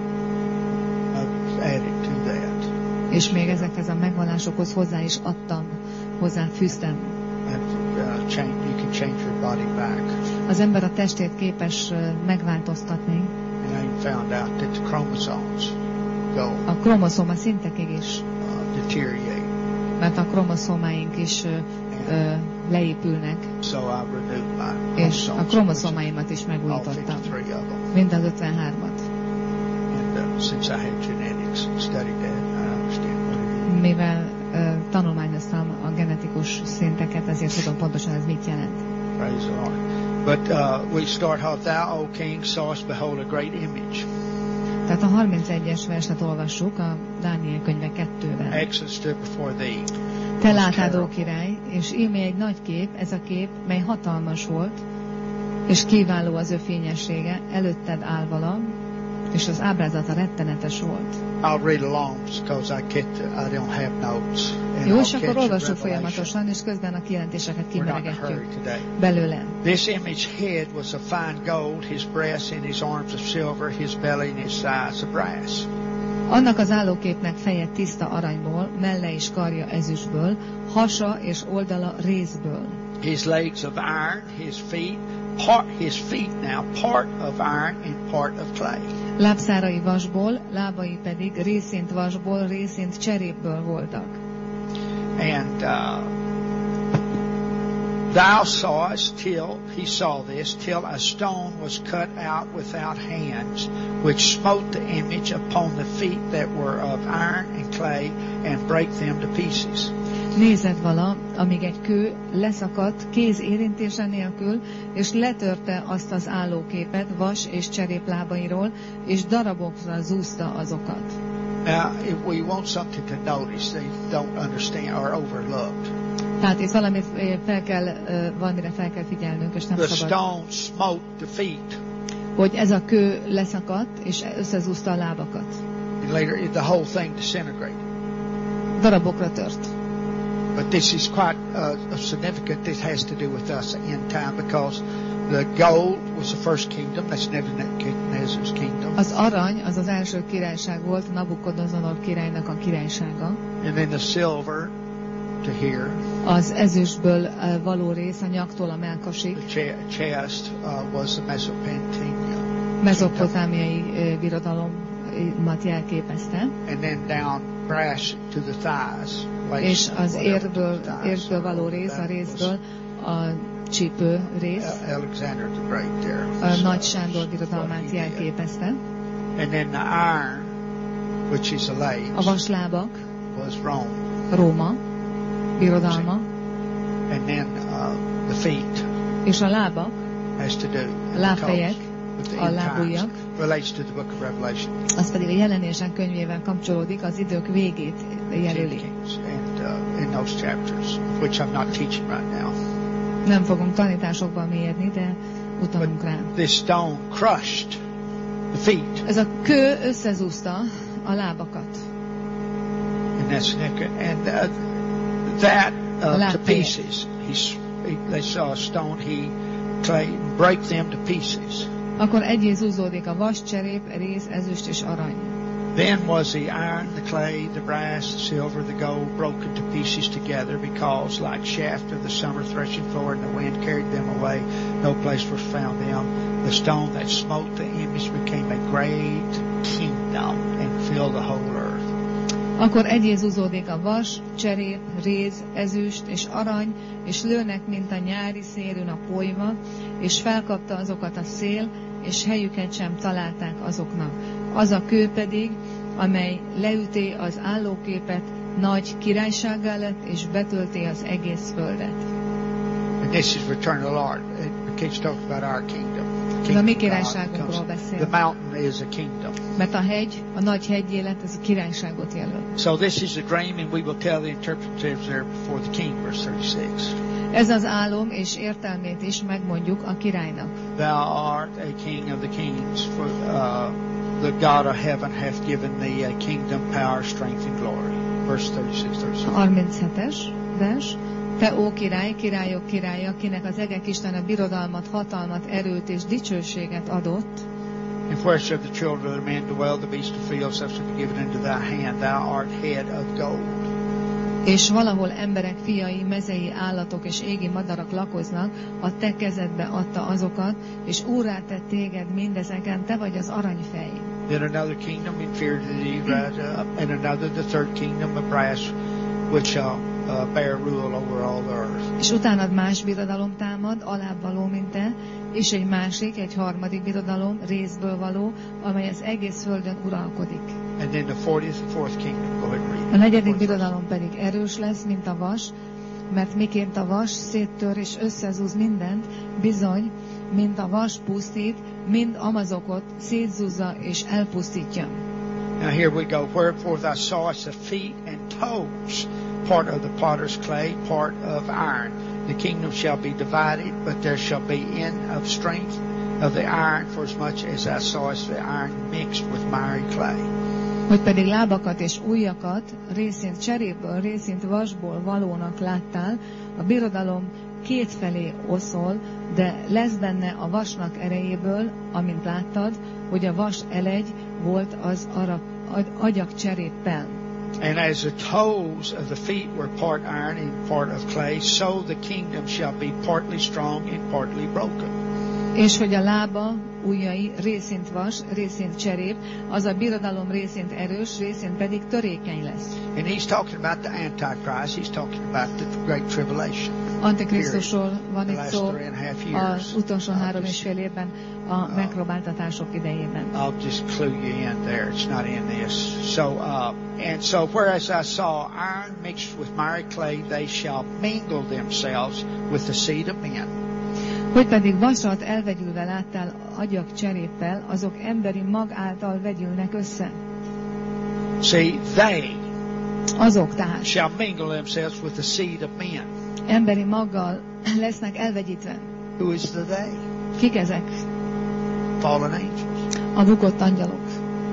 I've added to that. És még ezekhez a megvallásokhoz hozzá is adtam, hozzá fűztem. And uh, change, you can change your body back. Az ember a testét képes uh, megváltoztatni. And I found out that the chromosomes go A kromoszóma szintekig is, uh, deteriorate. mert a kromoszómáink is uh, uh, leépülnek, So I renewed my és a chromosomes, kromoszómáimat is all megújítottam. fifty-three of them. Mind a ötvenhármat. And uh, since I had genetics and studied that, I understand what it is. Mivel uh, tanulmányoztam a genetikus szinteket, ezért tudom pontosan ez mit jelent. Praise the Lord. But uh, we start off, thou, O King, sawest behold a great image. Tehát a harmincegyes verset olvassuk a Dániel könyve kettőben. Excellent stood before thee. Te látád, ó király, és íme egy nagy kép, ez a kép, mely hatalmas volt, és kiváló az ő fényessége, előtted állvala, és az ábrázata rettenetes volt. I'll read along because I get to, I don't have notes. And Jó, I'll és akkor catch a olvassuk revelation. folyamatosan, és közben a kijelentéseket We're not in a hurry kimeregetjük today. belőle. This image head was of fine gold, his breast and his arms of silver, his belly and his sides of brass. Annak az állóképnek feje tiszta aranyból, melle és karja ezüstből, hasa és oldala rézből. His legs of iron, his feet, part his feet now part of iron and part of clay. Lábszárai vasból, lábai pedig részint vasból, részint cserépből voltak. And uh, thou sawest till, he saw this, till a stone was cut out without hands, which smote the image upon the feet that were of iron and clay, and brake them to pieces. Nézed vala, amíg egy kő leszakadt kéz érintése nélkül, és letörte azt az állóképet vas és cserép lábairól, és darabokra zúzta azokat. Now, if we want something to notice, they don't understand or overlooked. Tehát itt valamit fel kell, valamire fel kell figyelnünk, és nem The szabad, stone smote the feet. hogy ez a kő leszakadt, és összezúzta a lábakat. And later, the whole thing disintegrated. Darabokra tört. But this is quite uh, significant. This has to do with us in time because the gold was the first kingdom. That's Nebuchadnezzar's kingdom. Az arany, az az első királyság volt, Nabukodonozor királynak a királysága. And then the silver to here. Az ezüstből való rész a nyaktól a mellkasig. The chest uh, was the Mesopotamia. Mezopotámiai birodalom lábaimat jelképezte. And then down brass to the thighs. És az érből, érből való rész, a részből a csípő rész. Alexander the Great there. A Nagy Sándor birodalmát jelképezte. And then the iron, which is the legs, a vaslábak, was Rome. Róma birodalma. And then uh, the feet. És a lábak, has to do. A lábfejek, a lábujjak. Relates to the book of Revelation. Az pedig a Jelenések könyvével kapcsolódik, az idők végét jelöli. And uh, in those chapters, which I'm not teaching right now. Nem fogunk tanításokban mélyedni, de utalunk rá. This stone crushed the feet. Ez a kő összezúzta a lábakat. And that's and uh, that uh, to pieces. He's he, they saw a stone. He clay break them to pieces. Akkor egyé zúzódik a vas, cserép, réz, ezüst és arany. Then was the iron, the clay, the brass, the silver, the gold broken to pieces together, because like shaft of the summer threshing floor, and the wind carried them away, no place was found them. The stone that smote the image became a great kingdom and filled the whole earth. Akkor egyé zúzódik a vas, cserép, réz, ezüst és arany, és lőnek, mint a nyári szélűn a polyva, és felkapta azokat a szél, és helyüket sem találták azoknak. Az a kő pedig, amely leüté az állóképet, nagy királysággá lett, és betölti az egész földet. And this is return of the Lord. It's talking about our kingdom. A mi királyságunkról beszél. The mountain is a kingdom. Mert a hegy, a nagy hegyélet, ez a királyságot jelöl. So this is a dream, and we will tell the interpretatives there before the king, verse thirty-six. Ez az álom, és értelmét is megmondjuk a királynak. Thou art a king of the kings, for uh, the God of heaven hath given thee a kingdom, power, strength, and glory. Verse thirty-six, thirty-seven. harminchetes vers. Te, ó király, királyok királya, kinek az egek Istene birodalmat, hatalmat, erőt és dicsőséget adott. In flesh of the children of men dwell, the beasts of the field, such to be given into thy hand. Thou art head of gold. És valahol emberek fiai, mezei állatok és égi madarak lakoznak, a te kezedbe adta azokat, és úrrá tett téged mindezeken, te vagy az aranyfej. Then another kingdom inferior to thee rise up, and another the third kingdom of brass, which shall uh, bear rule over all the earth. És utánad más birodalom támad, alább való, mint te, és egy másik, egy harmadik birodalom, részből való, amely az egész földön uralkodik. And then the fortieth and fourth kingdom, go ahead and read. A negyedik birodalom pedig erős lesz, mint a vas, mert miként a vas széttör és összezúz mindent, bizony, mint a vas pusztít, mind amazokot szétzúzza és elpusztítja. Now here we go. Wherefore thou sawest the feet and toes, part of the potter's clay, part of iron. The kingdom shall be divided, but there shall be in of strength of the iron, for as much as thou sawest the iron mixed with miry clay. Hogy pedig lábakat és ujjakat részint cserépből, részint vasból valónak láttál, a birodalom kétfelé oszol, de lesz benne a vasnak erejéből, amint láttad, hogy a vas elegy volt az arab, agyak cseréppel. And as the toes of the feet were part iron and part of clay, so the kingdom shall be partly strong and partly broken. És hogy a lába, ujjai részint vas, részint cserép, az a birodalom részint erős, részint pedig törékeny lesz. And he's talking about the Antichrist, he's talking about the Great Tribulation. Antikrisztusról van itt szó az utolsó három és fél évben a megpróbáltatások idejében. I'll just clue you in there, it's not in this. So, uh, and so whereas I saw iron mixed with miry clay, they shall mingle themselves with the seed of men. Hogy pedig vasat elvegyülve láttál agyak cseréppel, azok emberi mag által vegyülnek össze. See, they azok tehát shall mingle themselves with the seed of men. Emberi maggal lesznek elvegyítve. Who is the they? Kik ezek? Fallen angels. A bukott angyalok.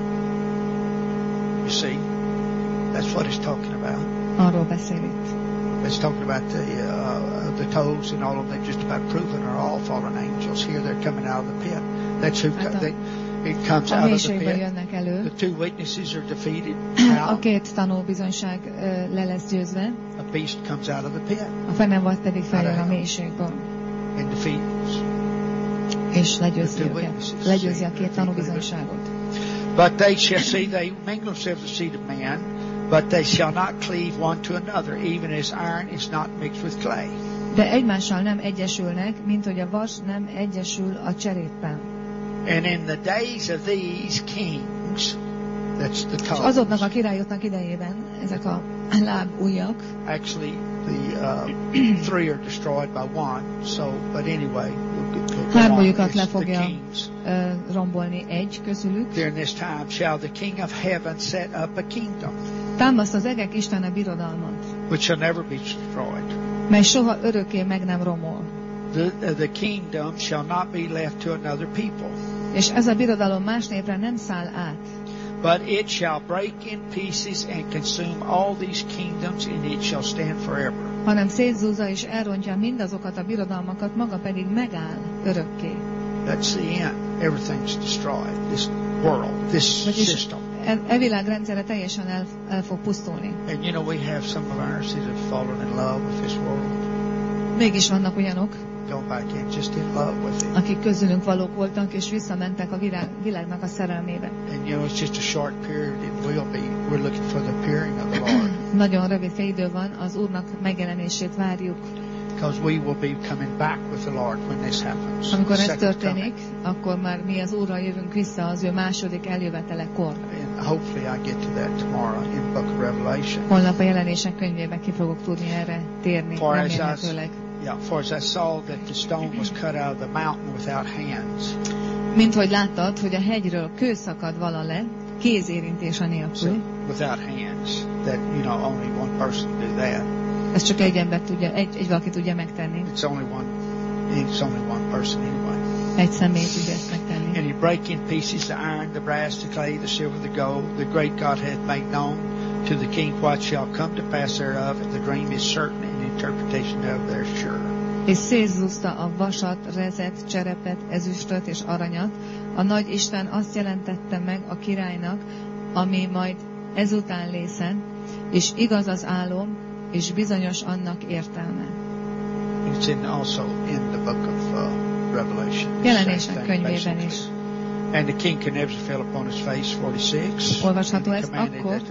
You see, that's what he's talking about. Arról beszél itt. It's talking about the uh, the toes and all of them, just about proven are all fallen angels. Here they're coming out of the pit. That's who hát a, they, it comes out of the pit. Jönnek elő. The two witnesses are defeated. A két tanúbizonyság uh, le lesz győzve. A beast comes out of the pit. A fenevad pedig feljön a mélységből. And defeats. És legyőzi őket. Legyőzi a két tanúbizonyságot. But they shall see, they mingle themselves with the seed of man, but they shall not cleave one to another, even as iron is not mixed with clay. De egymással nem egyesülnek, mint hogy a vas nem egyesül a cseréppel. And in the days of these kings, that's the toes. Azoknak a királyoknak idejében ezek a lábujjak. Actually, the uh, three are destroyed by one. So, but anyway, hármójukat le fogja uh, rombolni egy közülük. During this time shall the King of Heaven set up a kingdom. Támaszt az egek Istene birodalmat, which shall never be destroyed. Mely soha örökké meg nem romol. The, the kingdom shall not be left to another people. És ez a birodalom más népre nem száll át. But it shall break in pieces and consume all these kingdoms, and it shall stand forever. Hanem szétzúzza és elrontja mindazokat a birodalmakat, maga pedig megáll örökké. That's the end. Everything's destroyed. This world, this system. E, e világrendszere teljesen el, el fog pusztulni. And you know, we have some of ours that have fallen in love with this world. Mégis vannak olyanok, just in love with it. akik közülünk valók voltak, és visszamentek a világ, világnak a szerelmébe. And you know, it's just a short period. It will be. We're looking for the appearing of the Lord. Nagyon rövidke idő van, az Úrnak megjelenését várjuk. Because we will be coming back with the Lord when this happens. Amikor ez történik, akkor már mi az Úrral jövünk vissza az ő második eljövetelekor. And hopefully I get to that tomorrow in the book of Revelation. Holnap a Jelenések könyvében ki fogok tudni erre térni, remélhetőleg. Yeah, for as I saw that the stone was cut out of the mountain without hands. Mint hogy láttad, hogy a hegyről kő szakad vala le, kézérintése nélkül. Without hands, that you know only one person do that. Ez csak egy ember tudja, egy, egy valaki tudja megtenni. It's only one. It's only one person anyway. Egy személy tudja ezt megtenni. And he break in pieces the iron, the brass, the clay, the silver, the gold. The great God hath made known to the king what shall come to pass thereof, and the dream is certain, and the interpretation of their sure. És szétzúzta a vasat, rezet, cserepet, ezüstöt és aranyat. A nagy Isten azt jelentette meg a királynak, ami majd ezután lészen, és igaz az álom, és bizonyos annak értelme. It's in also in the book of uh, Revelation. Jelenések könyvében is. And the king could never fell upon his face, forty-six. Olvasható ez akkor,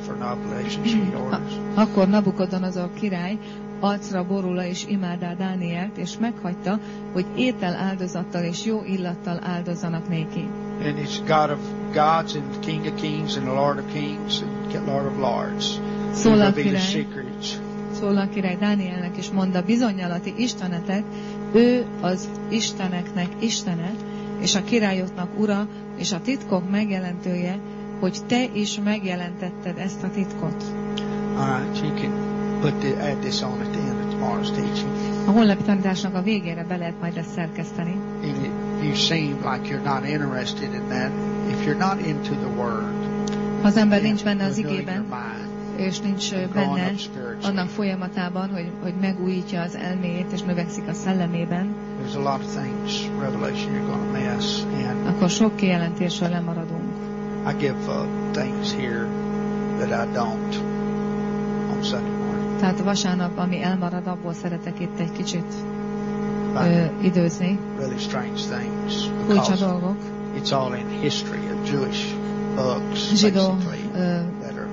akkor Nabukodonozor király arcra borulva és imádá Dánielt, és meghagyta, hogy étel áldozattal és jó illattal áldozzanak néki. And it's God of gods and King of kings and Lord of kings and Lord of lords. Szól a király, szól a király Dánielnek, és mondta, bizonnyalati Istenetek, ő az Isteneknek Istene, és a királyoknak ura, és a titkok megjelentője, hogy te is megjelentetted ezt a titkot. Alright, you can put the, add this on at the end of tomorrow's teaching. A holnapi tanításnak a végére be lehet majd ezt szerkeszteni. And if you seem like you're not interested in that, if you're not into the word, ha az ember nincs benne az igében, és nincs benne annak folyamatában, hogy, hogy megújítja az elméjét, és növekszik a szellemében, there's a lot of things, Revelation, you're going to miss. And akkor sok kijelentésről lemaradunk. I give uh, things here that I don't on Sunday morning. Tehát vasárnap, ami elmarad, abból szeretek itt egy kicsit ö, időzni. Really strange things. Furcsa dolgok. It's all in history of Jewish books, Zsidó basically.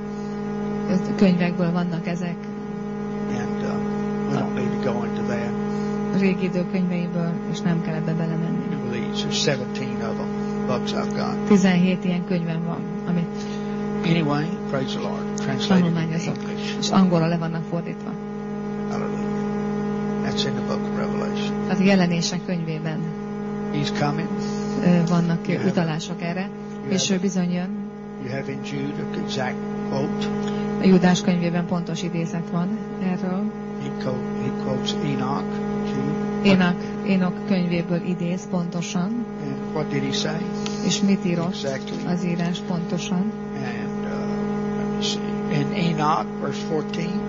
könyvekből vannak ezek. And uh, we don't need to go into that. Régi idő könyveiből, és nem kell ebbe belemenni. These are seventeen of them books I've got. tizenhét ilyen könyvem van, amit anyway, praise the Lord. Translated in English. És angolra le vannak fordítva. Hallelujah. That's in the book of Revelation. Tehát Jelenések könyvében He's coming. Vannak utalások erre, és ő bizony jön. You have in Jude an exact quote. A Júdás könyvében pontos idézet van erről. He, quote, he quotes Enoch. Enoch, Enoch könyvéből idéz pontosan. And what did he say? És mit írott exactly. Az írás pontosan? And uh, let me see. In Enoch, verse fourteen.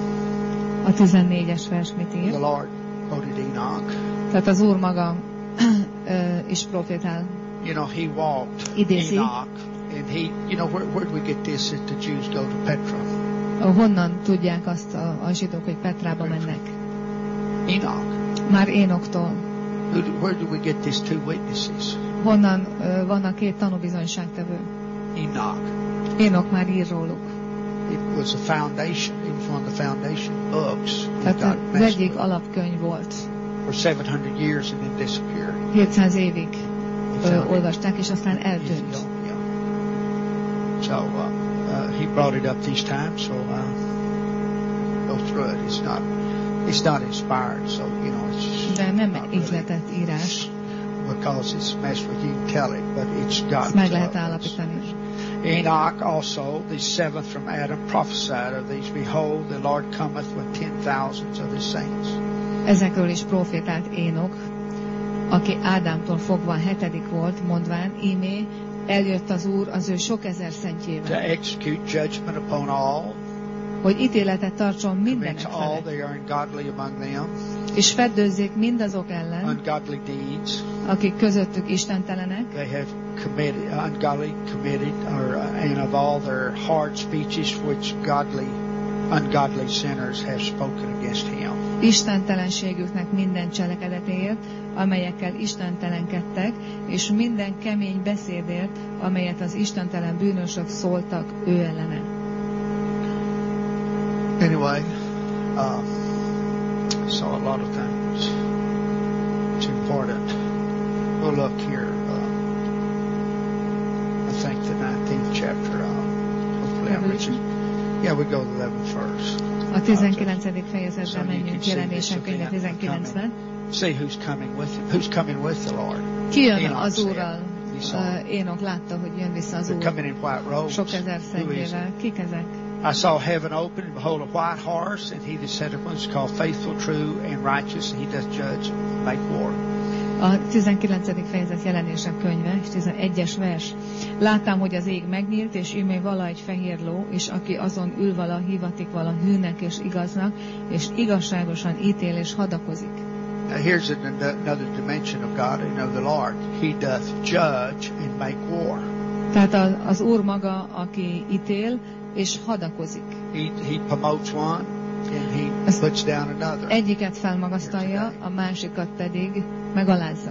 A tizennégyes vers mit ír? The Lord quoted Enoch. Tehát az Úr maga is profétál. You know, he walked idézi. Enoch. And he, you know, where, where do we get this that the Jews go to Petra? Honnan tudják azt a, a zsidók, hogy Petrába mennek? Enoch. Már Énoktól. Where do we get these two witnesses? Honnan uh, vannak két tanúbizonyságtevő? Enoch. Énok már ír róluk. It was a foundation. It was one of the foundation books. Tehát az egyik alapkönyv volt. For seven hundred years and then disappeared. hétszáz évig ö, olvasták, és aztán eltűnt. Yeah. So uh, uh, he brought it up these times. So uh, go through it. It's not. It's not inspired. So you know it's just. De nem ihletett írás. Because it's messed with you, can tell it, but it's got. Ezt meg lehet állapítani. Enoch also, the seventh from Adam, prophesied of these. Behold, the Lord cometh with ten thousands of his saints. Ezekről is profétált Énok, aki Ádámtól fogva a hetedik volt, mondván, ímé, eljött az Úr az ő sok ezer szentjével. To execute judgment upon all. Hogy ítéletet tartson mindenek all they are ungodly among them. És feddőzzék mindazok ellen, ungodly deeds, akik közöttük istentelenek, they have committed, ungodly committed, or, and of all their hard speeches which godly, ungodly sinners have spoken against him. Istentelenségüknek minden cselekedetéért, amelyekkel istentelenkedtek, és minden kemény beszédért, amelyet az istentelen bűnösök szóltak ő ellene. Anyway, uh, so a lot of things. It's important. We'll look here. Uh, I think the nineteenth chapter. Uh, hopefully, I'm reaching. Yeah, we go to eleven first. A tizenkilencedik fejezetben menjünk, Jelenések könyve tizenkilencben. See who's coming with him. Who's coming with the Lord? Ki jön az Úrral? Uh, Énok látta, hogy jön vissza az Úr. Coming in white robes. Sok ezer szentjével. Kik ezek? I saw heaven open, and behold, a white horse, and he that sat upon it is called Faithful, True, and Righteous, and he doth judge and make war. A tizenkilencedik fejezet Jelenések könyve, és tizenegyes vers. Láttam, hogy az ég megnyílt, és íme vala egy fehér ló, és aki azon ül vala, hivatik vala hűnek és igaznak, és igazságosan ítél és hadakozik. Now here's another dimension of God and of the Lord. He doth judge and make war. Tehát az Úr maga, aki ítél, és hadakozik. He, he promotes one, and he puts down another. Egyiket felmagasztalja, a másikat pedig megalázza.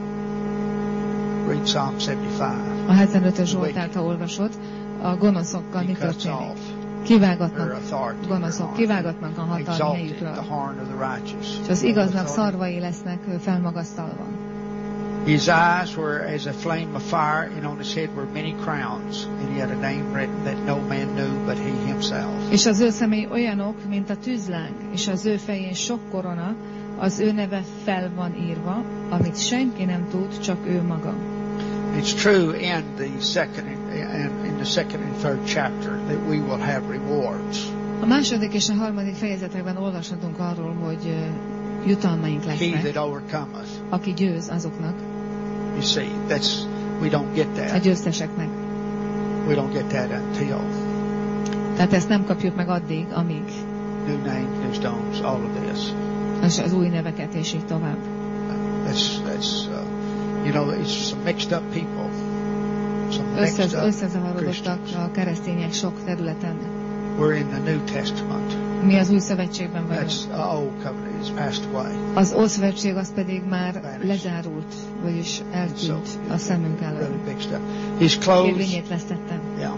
Read Psalm seventy-five. A hetvenötös Zsoltárt, ha olvasod, a gonoszokkal mi történik? Kivágatnak, gonoszok, kivágatnak a hatalmi helyükről. És az igaznak szarvai lesznek felmagasztalva. His eyes were as a flame of fire, and on his head were many crowns, and he had a name written that no man knew but he himself. És az ő szemei olyanok, mint a tűzláng, és az ő fején sok korona, az ő neve fel van írva, amit senki nem tud, csak ő maga. It's true in the second and in the second and third chapter that we will have rewards. A második és a harmadik fejezetekben olvashatunk arról, hogy jutalmaink lesznek. Aki győz, azoknak. You see, that's we don't get that. A győzteseknek. We don't get that until. Tehát ezt nem kapjuk meg addig, amíg. New names, new stones, all of this. És az új neveket és így tovább. That's that's uh, you know, it's some mixed up people. Some Össze, mixed up összezavarodottak a keresztények sok területen. We're in the New Testament. Mi az új szövetségben vagyunk. That's the old covenant is passed away. Az Ószövetség szövetség az pedig már lezárult, vagyis eltűnt so, a szemünk elől. His clothes. Érvényét vesztettem. Yeah.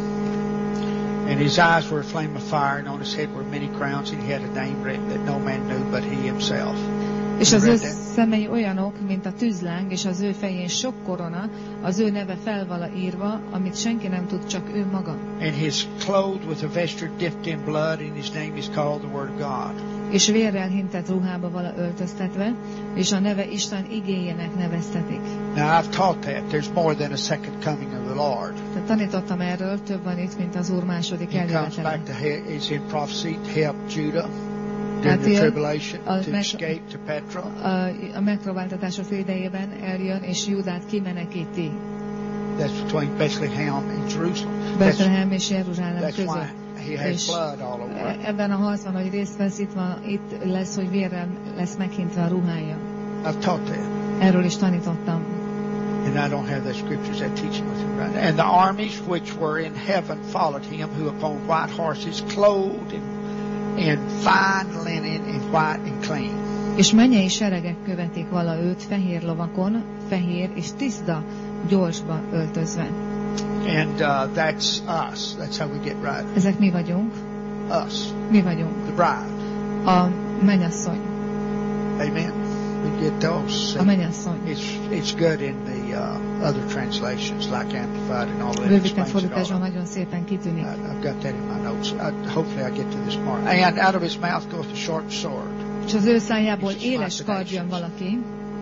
And his eyes were a flame of fire, and on his head were many crowns, and he had a name written that no man knew but he himself. És az ő szemei olyanok, mint a tűzláng, és az ő fején sok korona, az ő neve fel vala írva, amit senki nem tud, csak ő maga. And his clothed with a vesture dipped in blood, and his name is called the Word of God. És vérrel hintett ruhába vala öltöztetve, és a neve Isten igéjének neveztetik. Now I've taught that there's more than a second coming of the Lord. Tehát tanítottam erről, több van itt, mint az Úr második eljövetele. It's in prophecy to help Judah. During the tribulation, to escape to Petra. A, a megpróbáltatások idejében eljön és Júdát kimenekíti. That's between Bethlehem and Jerusalem. Bethlehem és Jeruzsálem között. He has blood all over. Ebben a harcban, hogy részt vesz, itt, van, itt lesz, hogy vérrel lesz meghintve a ruhája. I've taught that. Erről is tanítottam. And I don't have the scriptures that teach him with him right now. And the armies which were in heaven followed him, who upon white horses, clothed in in fine linen and white and clean. És mennyei seregek követik vala őt fehér lovakon, fehér és tiszta gyorsba öltözve. And uh, that's us. That's how we get right. Ezek mi vagyunk. Us. Mi vagyunk. The bride. A mennyasszony. Amen. We get those. A mennyasszony. It's it's good in the uh, other translations, like Amplified and all that. Rövidített fordításban nagyon szépen kitűnik. I've got that in my notes. I, hopefully I get to this part. And out of his mouth goes a sharp sword. És az ő szájából éles kard jön valaki,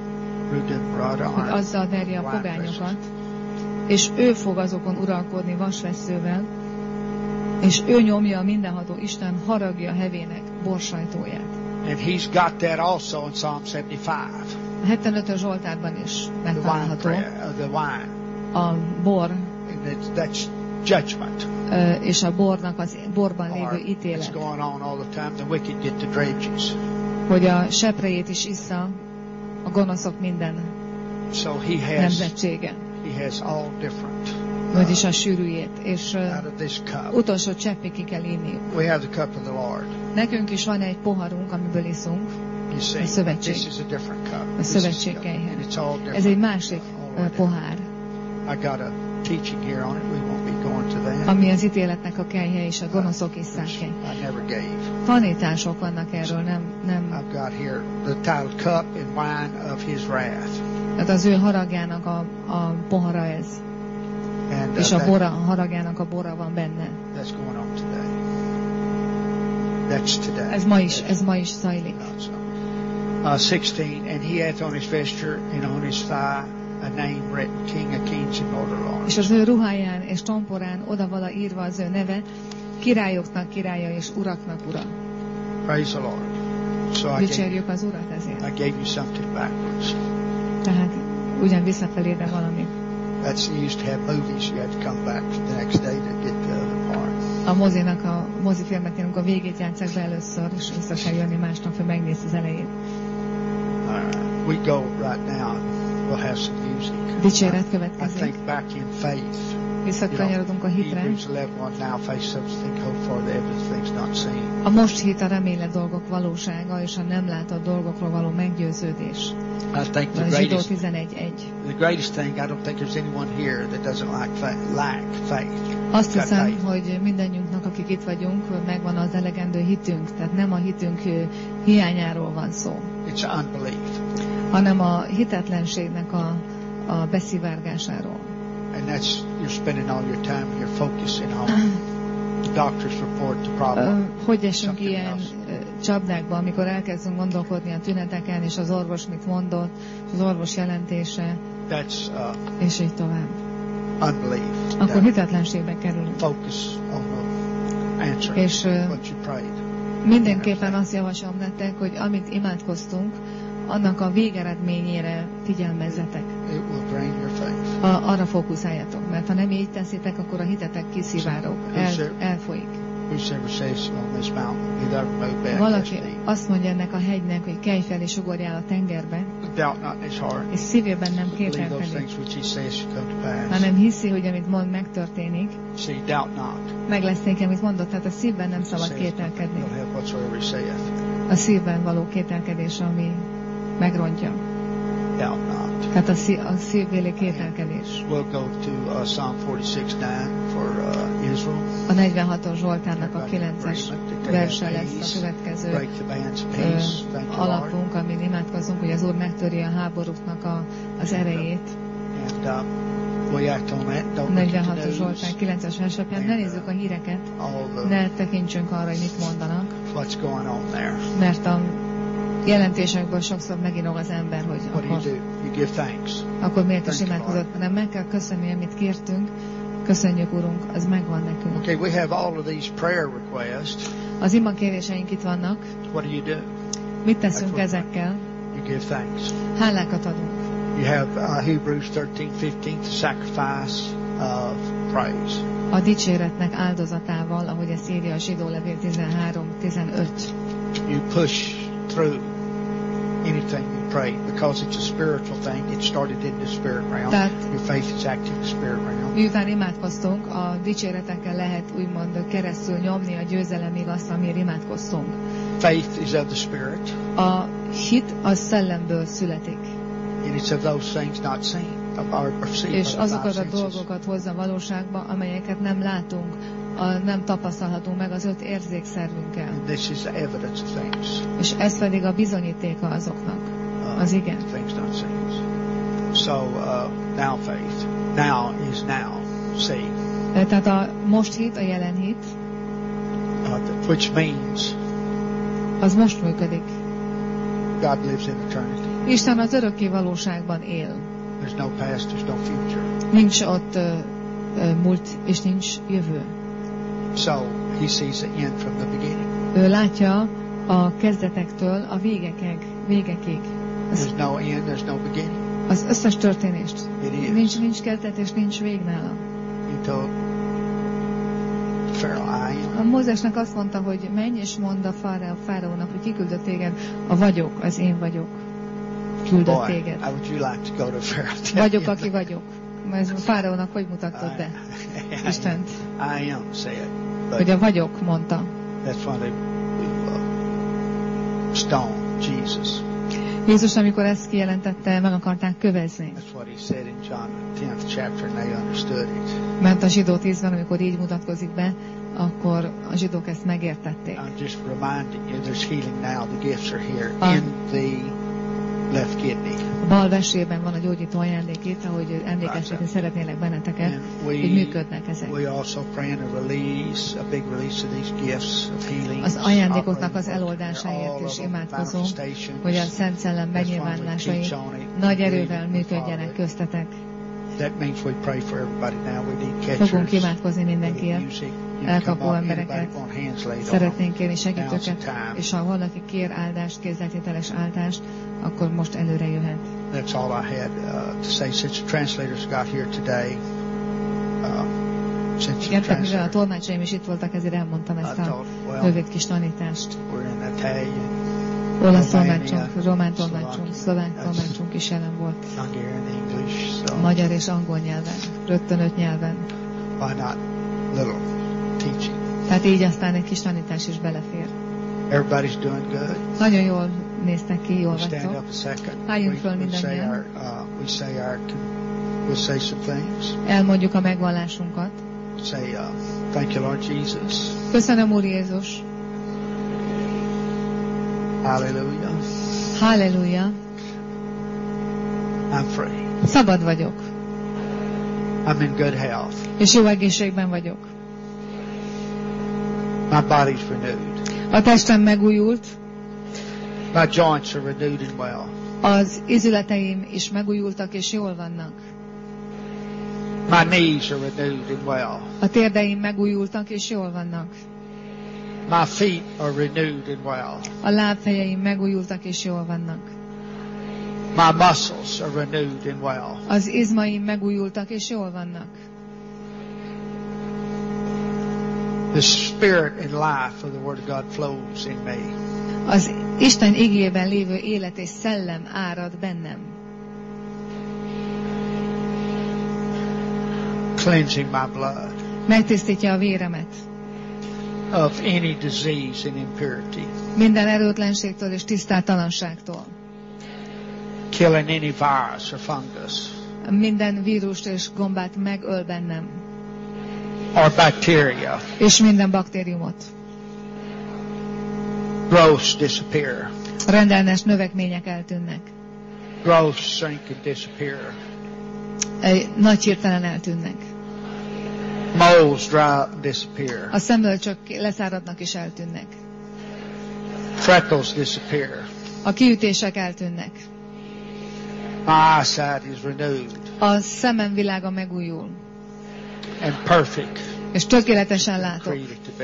hogy azzal verje a pogányokat, és ő fog azokon uralkodni vasvesszővel, és ő nyomja a mindenható Isten haragja hevének borsajtóját. And he's got that also in Psalm seventy-five. A hetvenötös Zsoltárban is megtalálható. A bor. And that's judgment. Uh, és a bornak az borban lévő ítélet. It's going on all the time. The wicked get the dregs. Hogy a seprejét is issza a gonoszok minden so he has, nemzetsége. He has all different. Vagyis a sűrűjét, és uh, utolsó cseppig ki kell inni. We have the cup of the Lord. Nekünk is van egy poharunk, amiből iszunk. See, a szövetség. This is a different cup. A szövetség kejhe. Ez egy másik uh, pohár. I got a teaching here on it. We won't be going to that. Ami az ítéletnek a kejhe, és a gonoszok isszák ki. I never gave. Tanítások vannak erről, nem, nem. I've got here the title cup and wine of his wrath. Tehát az ő haragjának a, a pohara ez. And, és uh, a bora, a haragjának a bora van benne. That's going on today. That's today. Ez ma is, ez ma is zajlik. Uh, sixteen, and he hath on his vesture and on his thigh a name written, King of Kings and Lord of Lords. És az ő ruháján és tomporán oda vala írva az ő neve, királyoknak királya és uraknak ura. Praise the Lord. So I Dicsérjük az Urat ezért. I gave you something backwards. Tehát ugyan visszafelé, de valami. That's you used to have movies. You had to come back the next day to get the other part. A mozinak a mozifilmeknél, amikor a végét játsszák be először, és vissza kell jönni másnap, hogy megnézz az elejét. All right. We go right now. We'll have some music. Dicséret I következik. think back in faith. Visszakanyarodunk a hitre. Hebrews eleven one now faith something hope for the evidence things not seen. A most hit a remélet dolgok valósága, és a nem látott dolgokról való meggyőződés. I think the a greatest, tizenegy egy. the greatest thing, I don't think there's anyone here that doesn't like faith, lack faith. Azt hiszem, hogy mindannyiunknak, akik itt vagyunk, megvan az elegendő hitünk, tehát nem a hitünk hiányáról van szó. It's unbelief. Hanem a hitetlenségnek a, a beszivárgásáról. And that's, you're spending all your time, you're focusing on the doctor's report, the problem. Uh, hogy esünk ilyen uh, csapdákba, amikor elkezdünk gondolkodni a tüneteken, és az orvos mit mondott, az orvos jelentése, that's, uh, és így tovább. Unbelief. Akkor hitetlenségbe kerülünk. Focus on the answer, és uh, what you prayed. Mindenképpen azt javaslom nektek, hogy amit imádkoztunk, annak a végeredményére figyelmezzetek. It will drain your faith. A, arra fókuszáljatok, mert ha nem így teszitek, akkor a hitetek kiszivárog, el, elfolyik. Valaki azt mondja ennek a hegynek, hogy kelj fel és ugorjál a tengerbe, és szívében nem kételkedik, hanem hiszi, hogy amit mond, megtörténik. Meg lesz néki, amit mondott, tehát a szívben nem szabad kételkedni. A szívben való kételkedés, ami megrontja. Tehát a, szív, a szívbéli kételkedés. We'll go to uh, Psalm forty-six nine for uh, Israel. A negyvenhatos Zsoltárnak a kilences verse lesz a következő uh, alapunk, amin imádkozunk, hogy az Úr megtörje a háborúknak a, az erejét. And, uh, we act on that. A negyvenhatos Zsoltár kilences versapján ne nézzük a híreket, ne tekintsünk arra, hogy mit mondanak, what's going on there. Mert a jelentésekből sokszor meginog az ember, hogy akkor, akkor miért is imádkozott, hanem meg kell köszönni, amit kértünk. Köszönjük, Urunk, az megvan nekünk. Okay, we have all of these prayer requests. Az ima kéréseink itt vannak. What do you do? Mit teszünk ezekkel? You give thanks. Hálákat adunk. You have uh, Hebrews thirteen fifteen, the sacrifice of praise. A dicséretnek áldozatával, ahogy ezt írja a Zsidó levél tizenhárom tizenöt. You push through anything you pray because it's a spiritual thing. It started in the spirit realm. Tehát, your faith is active in the spirit realm. Miután imádkoztunk, a dicséretekkel lehet úgymond keresztül nyomni a győzelemig azt, amire imádkoztunk. Faith is of the spirit. A hit a szellemből születik. And it's of those things not seen. és azokat a dolgokat hozza valóságba, amelyeket nem látunk, a, nem tapasztalhatunk meg az öt érzékszervünkkel. És ez pedig a bizonyítéka azoknak. Az igen. So, uh, now faith. Now is now. See. Tehát a most hit, a jelen hit. Uh, which means az most működik. God lives in eternity. Isten az örökké valóságban él. There's no past, there's no future. Nincs ott uh, uh, múlt és nincs jövő. So, he sees the end from the beginning. Ő látja a kezdetektől a végekig, végekig. Az, there's no end, there's no beginning. Az összes történést. Nincs, nincs kezdet és nincs vég nála. He told Pharaoh, I am. A Mózesnek azt mondta, hogy menj és mondd a fáraónak, hogy kiküldött téged. A vagyok, az én vagyok. Küldött téged. How would you like to go to Pharaoh? Vagyok, aki vagyok. Mert a fáraónak hogy mutattad be? Istent. I am, said. Hogy a vagyok, mondta. That's why they uh, stoned Jesus. Jézus, amikor ezt kijelentette, meg akarták kövezni. That's what he said in John tenth chapter, and they understood it. Mert a Zsidó tízben, amikor így mutatkozik be, akkor a zsidók ezt megértették. I'm just reminding you, there's healing now. The gifts are here a, in the left kidney. A bal vesében van a gyógyító ajándék itt, ahogy emlékeztetni szeretnének benneteket, we, hogy működnek ezek. We also praying a release, a big release of these gifts of healing. Az ajándékoknak az eloldásáért is imádkozunk, hogy a Szent Szellem megnyilvánulásai nagy erővel működjenek köztetek. Fogunk imádkozni mindenkiért, elkapó embereket. Szeretnénk kérni segítőket, és ha valaki kér áldást, kézzeltételes áldást, akkor most előre jöhet. That's all I had uh, to say since the translators got here today. Uh, since Igen, tehát mivel a tolmácsaim is itt voltak, ezért elmondtam ezt a rövid kis tanítást. Olasz tolmácsunk, román tolmácsunk, szlovák tolmácsunk is jelen volt. Magyar és angol nyelven, rögtön öt nyelven. Why not little teaching? Tehát így aztán egy kis tanítás is belefér. Everybody's doing good. Nagyon jól néztek ki, jól vagytok. Álljunk föl mindannyian. Elmondjuk a megvallásunkat. Say, uh, thank you, Lord Jesus. Köszönöm, Úr Jézus. Hallelujah. Hallelujah. I'm free. Szabad vagyok. I'm in good health. És jó egészségben vagyok. My body's renewed. A testem megújult. My joints are renewed and well. Az izületeim is megújultak és jól vannak. My knees are renewed and well. A térdeim megújultak és jól vannak. My feet are renewed and well. A lábfejeim megújultak és jól vannak. My muscles are renewed and well. Az izmaim megújultak és jól vannak. The spirit and life of the Word of God flows in me. Az Isten igéjében lévő élet és szellem árad bennem. Cleansing my blood. Megtisztítja a véremet. Of any disease and impurity. Minden erőtlenségtől és tisztátalanságtól. Killing any virus or fungus. Minden vírust és gombát megöl bennem. Or bacteria. És minden baktériumot. Growths disappear. Rendellenes növekmények eltűnnek. Growths shrink and disappear. Nagy hirtelen eltűnnek. Moles dry up and disappear. A szemölcsök leszáradnak és eltűnnek. Freckles disappear. A kiütések eltűnnek. My eyesight is renewed. A szemem világa megújul. And perfect. És tökéletesen látok.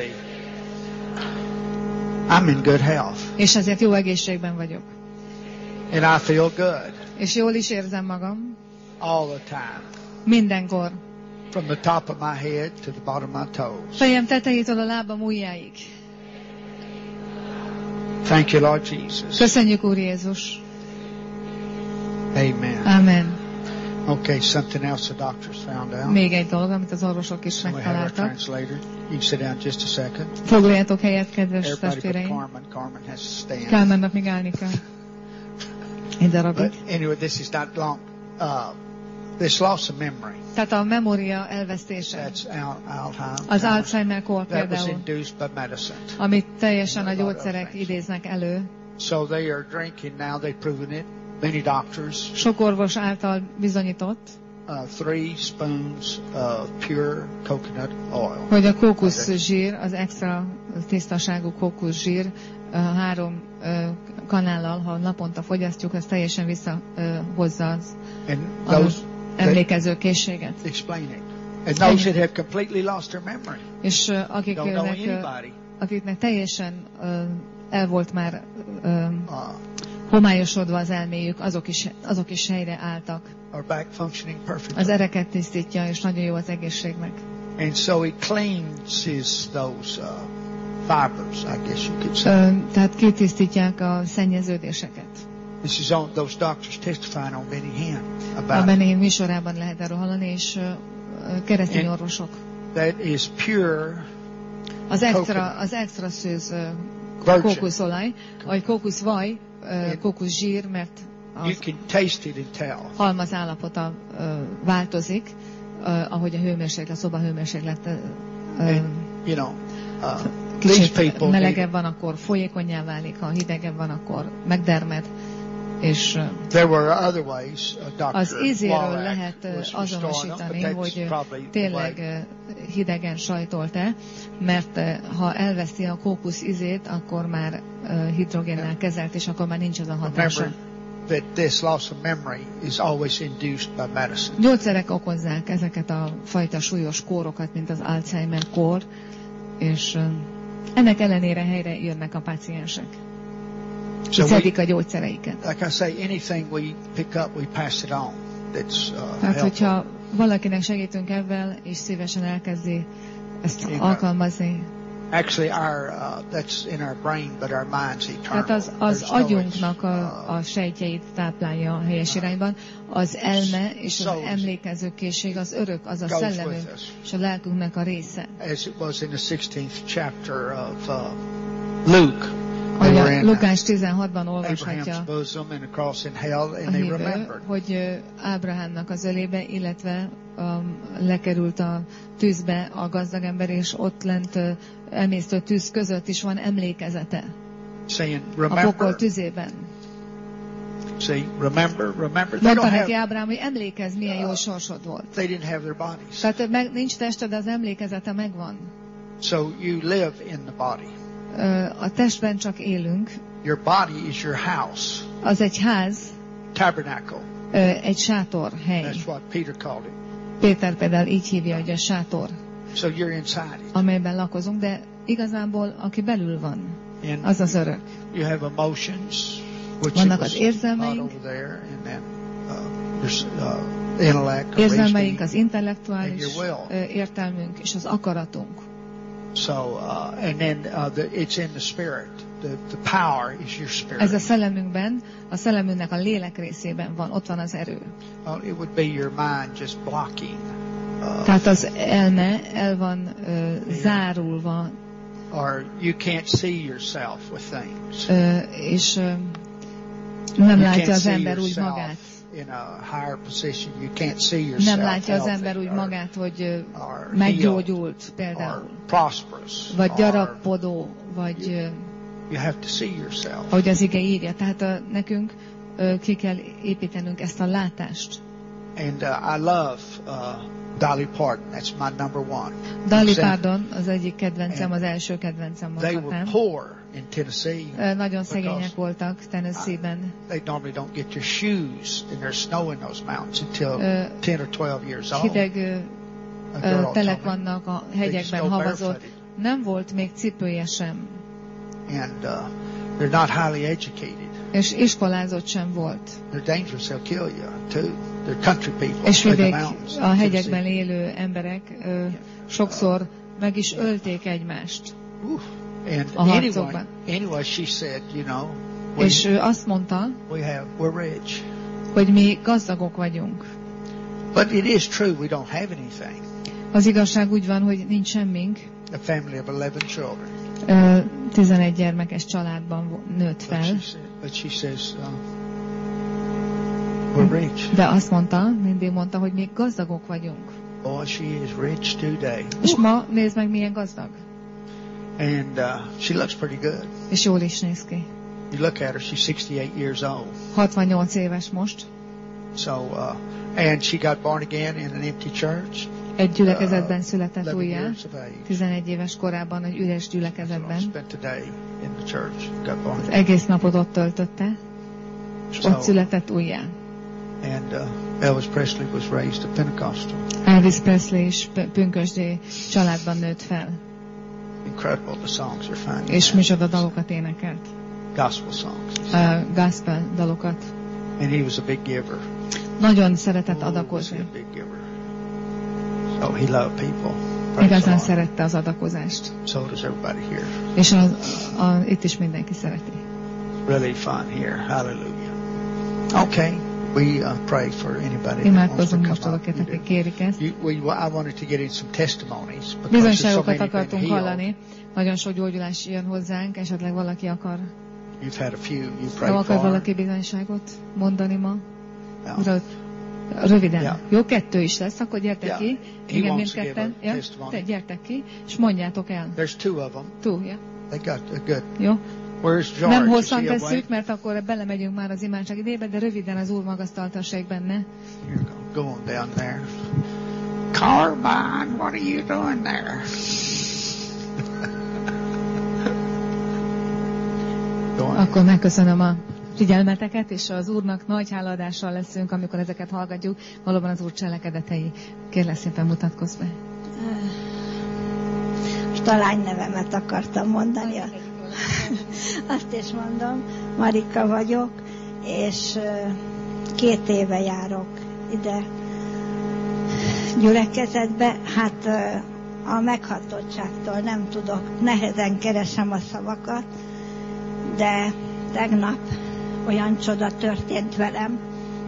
I'm in good health. És ezért jó egészségben vagyok. And I feel good. És jól is érzem magam. All the time. Mindenkor. From the top of my head to the bottom of my toes. Fejem tetejétől a lábam ujjáig. Thank you, Lord Jesus. Köszönjük, Úr Jézus. Amen. Amen. Okay, something else the doctors found out. Még egy dolog, amit az orvosok is megtaláltak. You can sit down just a second. Foglaljatok helyet, kedves testvéreim. Carmen. Carmen has to stand. Carmennak még állni kell. Egy darabig. But anyway, this is not long. Uh, This loss of memory. Tehát a memória elvesztése. That's Alzheimer. Az Alzheimer-kór például, medicine. amit teljesen a gyógyszerek idéznek elő. So they are drinking now, they've proven it. Many doctors. Sok orvos által bizonyított. Uh, three spoons of pure coconut oil. Hogy a kókuszsír, az extra tisztaságú kókuszsír uh, három uh, kanállal, ha naponta fogyasztjuk, az teljesen visszahozza az, az emlékező készséget. Explain it. And those that have completely lost their memory. És uh, akiknek, uh, akiknek teljesen uh, el volt már uh, uh, homályosodva az elméjük, azok is, azok is helyre álltak. Az ereket tisztítja, és nagyon jó az egészségnek. And so it cleanses those uh, fibers, I guess you could say. Uh, tehát kitisztítják a szennyeződéseket. This is on those doctors testifying on Benny Hinn about. A Benny Hinn műsorában lehet erről hallani, és uh, keresztény orvosok. That is pure. Az extra, az extra szőz uh, kókuszolaj, vagy kókuszvaj, uh, kókuszsír, mert you can taste it and tell. Halmaz állapota uh, változik, uh, ahogy a hőmérséklet, a szoba hőmérséklet uh, and, you know, uh, kicsit melegebb van, akkor folyékonnyá válik, ha hidegebb van, akkor megdermed. És uh, There were other ways, uh, az ízéről lehet uh, azonosítani, hogy tényleg uh, hidegen sajtolt-e, mert uh, ha elveszti a kókusz ízét, akkor már uh, hidrogénnel kezelt, és akkor már nincs az a hatása. That this loss of memory is always induced by medicine. Gyógyszerek okozzák ezeket a fajta súlyos kórokat, mint az Alzheimer-kór, és uh, ennek ellenére helyre jönnek a páciensek. So szedik a gyógyszereiket. Like I say, anything we pick up, we pass it on. That's uh, Tehát, hogyha valakinek segítünk ebben, és szívesen elkezdi ezt in alkalmazni. Actually, our uh, that's in our brain, but our mind's eternal. Tehát az, az agyunknak a, a sejtjeit táplálja a helyes irányban. Az elme és az emlékezőkészség az örök, az a szellemünk és a lelkünknek a része. As it was in the sixteenth chapter of uh, Luke. A Lukás tizenhatban olvashatja a hívő, hogy Ábrahámnak az ölébe, illetve um, lekerült a tűzbe a gazdag ember, és ott lent uh, emésztő tűz között is van emlékezete. Saying, a pokol tüzében. See, remember, remember. Mondta neki Ábrahám, hogy emlékezz, milyen jó sorsod volt. They didn't have their bodies. Tehát meg, nincs tested, az emlékezete megvan. So you live in the body. A testben csak élünk. Your body is your house. Az egy ház. Tabernacle. Egy sátor hely. That's what Peter called it. Péter például így hívja, hogy a sátor. So you're inside it. Amelyben lakozunk, de igazából aki belül van, az az örök. You have emotions, which vannak az érzelmeink. Over there, and then uh, there's uh, intellect. Érzelmeink, az intellektuális értelmünk és az akaratunk. So uh, and then uh, the, it's in the spirit. The, the power is your spirit. Ez a szellemünkben, a szellemünknek a lélek részében van, ott van az erő. Well, it would be your mind just blocking. Uh, Tehát az elme el van uh, zárulva. Or you can't see yourself with things. Uh, és uh, nem you látja az ember úgy magát. In a higher position, you can't see yourself. Nem látja az ember úgy magát, hogy meggyógyult például. Vagy gyarapodó, vagy you have to see yourself. Ahogy az ige írja. Tehát a, nekünk uh, ki kell építenünk ezt a látást. And uh, I love uh, Dolly Parton. That's my number one. Dolly Parton az egyik kedvencem, az első kedvencem mondhatnám. They were poor in Tennessee. Uh, nagyon szegények voltak Tennessee-ben. Uh, they normally don't get their shoes and there's snow in those mountains until uh, ten or twelve years old. Hideg uh, uh, telek vannak a hegyekben, havazott. Nem volt még cipője sem. And uh, they're not highly educated. És iskolázott sem volt. They're dangerous, they'll kill you too. They're country people. És vidék, a hegyekben élő emberek uh, sokszor meg is ölték egymást. Uh, and a harcokban. Anyway, anyway, she said, you know, we, és ő azt mondta, we have, we're rich. Hogy mi gazdagok vagyunk. But it is true, we don't have anything. Az igazság úgy van, hogy nincs semmink. A family of eleven children. Uh, tizenegy gyermekes családban nőtt fel. But she says, uh, we're rich. De azt mondta, mindig mondta, hogy mi gazdagok vagyunk. Boy, she is rich today. És ma nézd meg, milyen gazdag. And uh, she looks pretty good. És jól is néz ki. You look at her, she's sixty-eight years old. hatvannyolc éves most. So, uh, and she got born again in an empty church. Egy gyülekezetben született újjá, tizenegy éves korában, egy üres gyülekezetben. Az egész napot ott töltötte, és ott született újjá. And uh, Elvis Presley was raised a Pentecostal. Elvis Presley is pünkösdi családban nőtt fel. Incredible, the songs are fine. És micsoda dalokat énekelt. Gospel songs. Uh, gospel dalokat. And he was a big giver. Nagyon szeretett adakozni. Oh, big giver. So he loved people. Igazán szerette az adakozást. So does everybody here. És a, a, itt is mindenki szereti. Really fun here. Hallelujah. Okay. We uh, pray for anybody. Imádkozunk most azokért, akik kérik ezt. You, we, I wanted to get in some testimonies. Bizonyságokat akartunk hallani. Nagyon sok gyógyulás jön hozzánk, esetleg valaki akar. You've had a few. You prayed akar for. Valaki bizonyságot mondani ma? Yeah. Urat, röviden. Yeah. Jó, kettő is lesz, akkor gyertek Yeah. ki. He Igen, wants to mindketten. give a Ja? Te gyertek ki, és mondjátok el. There's two of them. Two, yeah. They got a good. Jó. Where's George? Nem hosszan Is he tesszük, awake? mert akkor belemegyünk már az imádság idébe, de röviden az Úr magasztaltassék benne. You're going down there. Carbine, what are you doing there? Akkor megköszönöm a figyelmeteket, és az Úrnak nagy háladással leszünk, amikor ezeket hallgatjuk. Valóban az Úr cselekedetei. Kérlek szépen, mutatkozz be. Most a lánynevemet akartam mondani. Azt is mondom, Marika vagyok, és két éve járok ide gyülekezetbe. Hát a meghatottságtól nem tudok, nehezen keresem a szavakat, de tegnap olyan csoda történt velem,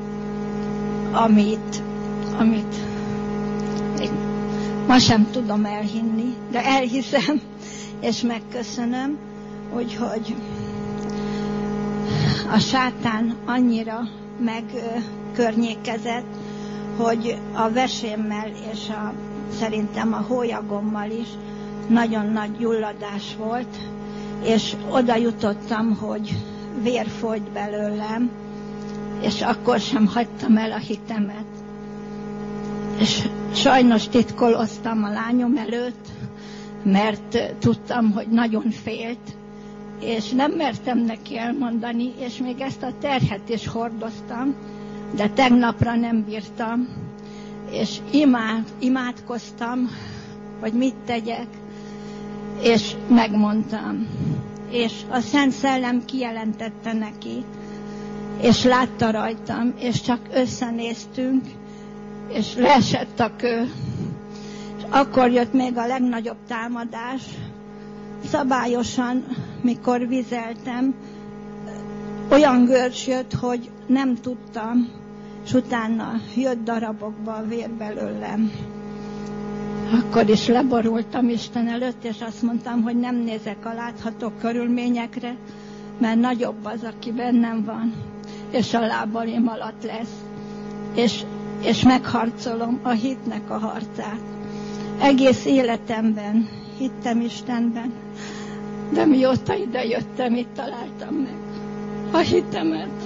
amit, amit még ma sem tudom elhinni, de elhiszem, és megköszönöm, úgyhogy a sátán annyira megkörnyékezett, hogy a vesémmel és a, szerintem a hólyagommal is nagyon nagy gyulladás volt, és oda jutottam, hogy vér folyt belőlem, és akkor sem hagytam el a hitemet. És sajnos titkoloztam a lányom előtt, mert tudtam, hogy nagyon félt, és nem mertem neki elmondani, és még ezt a terhet is hordoztam, de tegnapra nem bírtam, és imád, imádkoztam, hogy mit tegyek, és megmondtam. És a Szent Szellem kijelentette neki, és látta rajtam, és csak összenéztünk, és leesett a kő. És akkor jött még a legnagyobb támadás. Szabályosan, mikor vizeltem, olyan görcs jött, hogy nem tudtam, és utána jött darabokba a vér belőlem. Akkor is leborultam Isten előtt, és azt mondtam, hogy nem nézek a látható körülményekre, mert nagyobb az, aki bennem van, és a lábaim alatt lesz. És, és megharcolom a hitnek a harcát. Egész életemben hittem Istenben, de mióta ide jöttem, itt találtam meg a hitemet.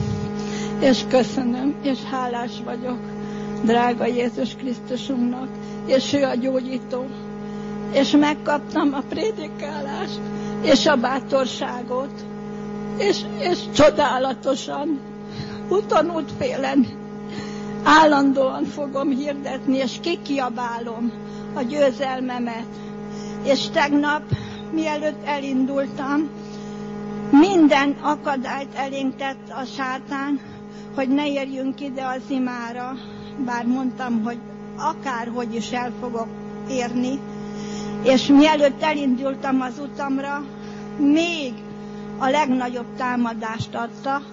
És köszönöm, és hálás vagyok drága Jézus Krisztusunknak, és ő a gyógyító. És megkaptam a prédikálást, és a bátorságot, és, és csodálatosan, úton útfélen állandóan fogom hirdetni, és kikiabálom a győzelmemet. És tegnap, mielőtt elindultam, minden akadályt elénk tett a sátán, hogy ne érjünk ide az imára, bár mondtam, hogy akárhogy is el fogok érni, és mielőtt elindultam az utamra, még a legnagyobb támadást adta,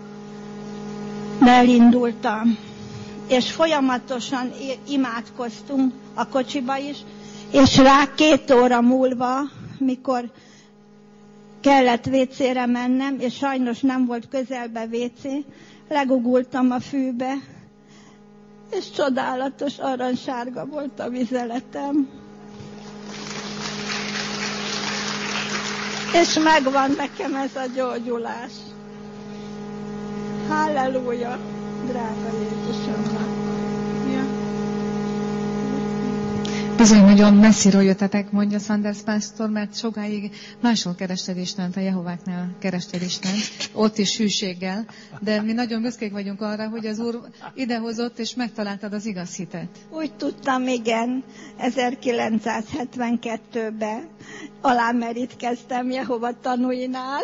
de elindultam, és folyamatosan imádkoztunk a kocsiba is, és rá két óra múlva, mikor kellett vécére mennem, és sajnos nem volt közelbe vécé, legugultam a fűbe, és csodálatos aranysárga volt a vizeletem. És megvan nekem ez a gyógyulás. Halleluja, drága Jézusomnak. Ja. Bizony nagyon messziről jöttetek, mondja Sanders pásztor, mert sokáig máshol kerested Istent, a Jehováknál kerested Istent, ott is hűséggel, de mi nagyon büszkék vagyunk arra, hogy az Úr idehozott, és megtaláltad az igaz hitet. Úgy tudtam, igen, ezerkilencszázhetvenkettőben alámerítkeztem Jehova tanúinál,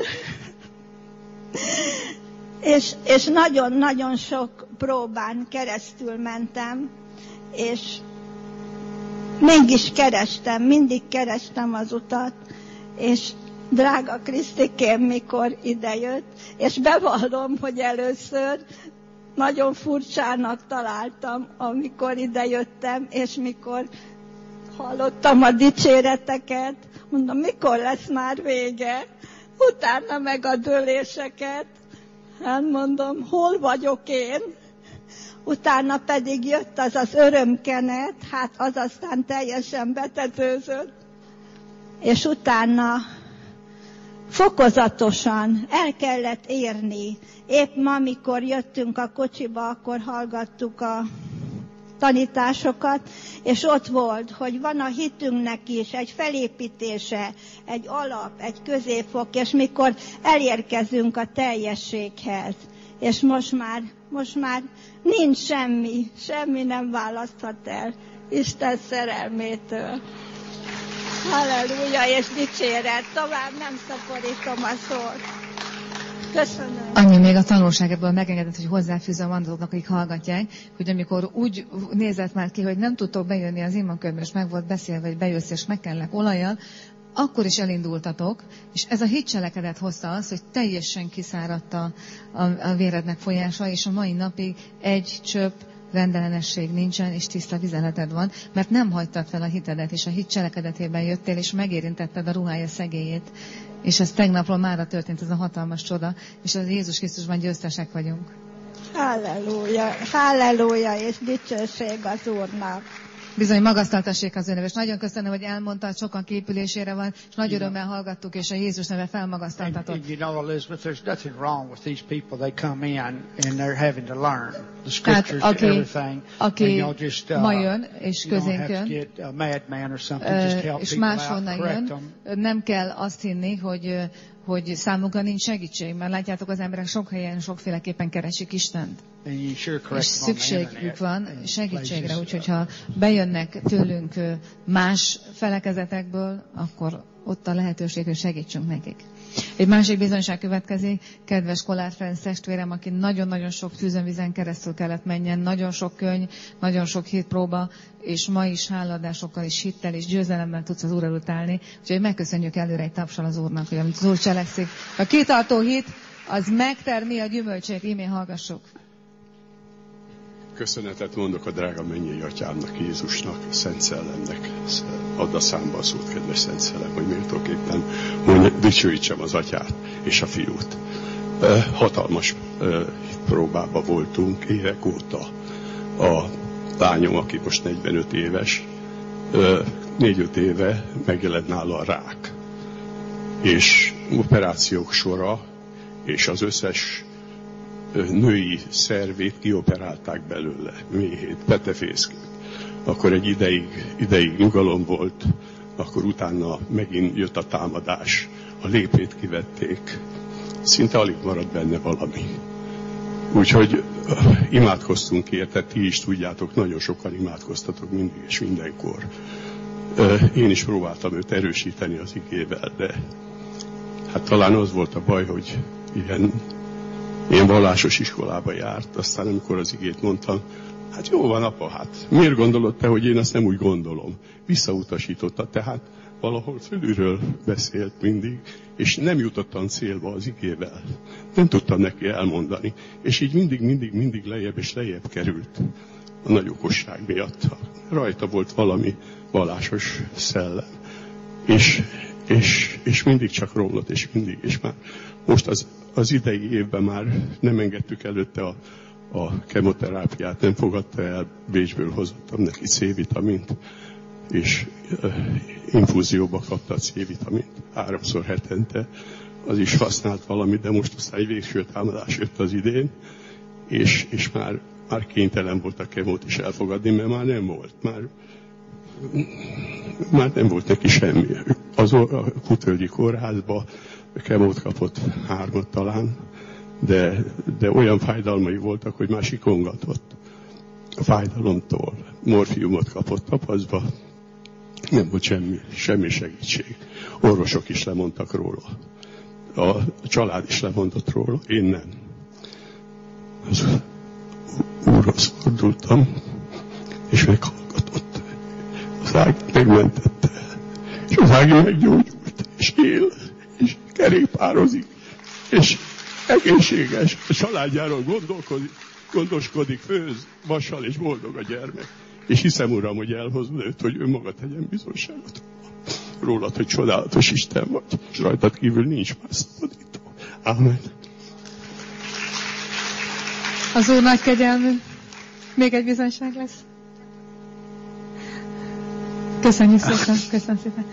és, és nagyon-nagyon sok próbán keresztül mentem, és mégis kerestem, mindig kerestem az utat, és drága Krisztikém, mikor idejött, és bevallom, hogy először nagyon furcsának találtam, amikor idejöttem, és mikor hallottam a dicséreteket, mondom, mikor lesz már vége, utána meg a dőléseket, hát mondom, hol vagyok én? Utána pedig jött az az örömkenet, hát az aztán teljesen betetőzött, és utána fokozatosan el kellett érni. Épp ma, amikor jöttünk a kocsiba, akkor hallgattuk a tanításokat, és ott volt, hogy van a hitünknek is egy felépítése, egy alap, egy középfok, és mikor elérkezünk a teljességhez, és most már, most már nincs semmi, semmi nem választhat el Isten szerelmétől. Halleluja és dicséret, tovább nem szaporítom a szót. Köszönöm. Annyi még a tanulság ebből megengedett, hogy hozzáfűzöm azoknak, akik hallgatják, hogy amikor úgy nézett már ki, hogy nem tudtok bejönni az imakörbe, és meg volt beszélve, hogy bejössz, és megkennek olajjal, akkor is elindultatok, és ez a hitcselekedet hozta az, hogy teljesen kiszáradt a, a, a vérednek folyása, és a mai napig egy csöpp rendellenesség nincsen, és tiszta vizeleted van, mert nem hagytad fel a hitedet, és a hit cselekedetében jöttél, és megérintetted a ruhája szegélyét. És ez tegnapról mára történt, ez a hatalmas csoda, és az Jézus Krisztusban győztesek vagyunk. Halleluja, halleluja, és dicsőség az Úrnak. Bizony, magasztaltassék az ő neve, és nagyon köszönöm, hogy elmondta, hogy sokan képülésére van, és nagy örömmel hallgattuk, és a Jézus neve felmagasztaltatott. And, and you know, Elizabeth, there's nothing wrong with these people. They come in and they're having to learn the scriptures, Tehát, aki, everything. aki and just, uh, ma jön, és közénk jön, és máshonnan jön, nem kell azt hinni, hogy hogy számukra nincs segítség, mert látjátok, az emberek sok helyen, sokféleképpen keresik Istent. És szükségük van segítségre, úgyhogy ha bejönnek tőlünk más felekezetekből, akkor ott a lehetőség, hogy segítsünk nekik. Egy másik bizonyság következik, kedves Kollár Ferenc testvérem, aki nagyon-nagyon sok tűzönvizen keresztül kellett menjen, nagyon sok könyv, nagyon sok hitpróba, és ma is háladásokkal és hittel és győzelemmel tudsz az Úr előtt állni. Úgyhogy megköszönjük előre egy tapsal az Úrnak, hogy amit az Úr cselekszik. A kitartó hit, az megtermi a gyümölcsét, ímén hallgassuk. Köszönetet mondok a drága mennyei atyámnak, Jézusnak, Szent Szellemnek. Add a számba a szót, kedves Szent Szellem, hogy méltóképpen dicsőítsem az atyát és a fiút. Hatalmas próbába voltunk évek óta. A lányom, aki most negyvenöt éves, négy-öt éve megjelent nála a rák. És operációk sora, és az összes női szervét kioperálták belőle, méhét, petefészkét. Akkor egy ideig, ideig nyugalom volt, akkor utána megint jött a támadás, a lépét kivették, szinte alig maradt benne valami. Úgyhogy imádkoztunk érte, ti is tudjátok, nagyon sokan imádkoztatok mindig és mindenkor. Én is próbáltam őt erősíteni az igével, de hát talán az volt a baj, hogy ilyen Én vallásos iskolába járt, aztán amikor az igét mondtam, hát jó van, apa, hát miért gondolod te, hogy én azt nem úgy gondolom? Visszautasította, tehát valahol fölülről beszélt mindig, és nem jutottam célba az igével. Nem tudtam neki elmondani. És így mindig, mindig, mindig lejjebb és lejjebb került a nagy okosság miatt. Rajta volt valami vallásos szellem. És, és, és mindig csak romlott, és mindig, és már most az, az idei évben már nem engedtük előtte a, a kemoterápiát nem fogadta el, Bécsből hozottam neki C-vitamint, és uh, infúzióba kapta a C-vitamint háromszor hetente. Az is használt valamit, de most aztán egy végső támadás jött az idén, és, és már, már kénytelen volt a kemót is elfogadni, mert már nem volt. Már, már nem volt neki semmi. Az a Kutölgyi kórházba kemót kapott hármat talán, de, de olyan fájdalmai voltak, hogy már sikongatott a fájdalomtól. Morfiumot kapott tapaszba, nem volt semmi, semmi segítség. Orvosok is lemondtak róla. A család is lemondott róla, én nem. Az úrhoz fordultam, és meghallgatott. Az Ági megmentette, és az Ági meggyógyult, és él, és kerékpározik, és egészséges, a családjáról gondolkodik, gondoskodik, főz, vassal, és boldog a gyermek. És hiszem, Uram, hogy elhozod őt, hogy ő maga tegyen bizonságot rólad, hogy csodálatos Isten vagy, és rajtad kívül nincs más szabadító. Ámen. Az Úr nagy kegyelmű. Még egy bizonyság lesz. Köszönjük szépen. Köszönöm szépen.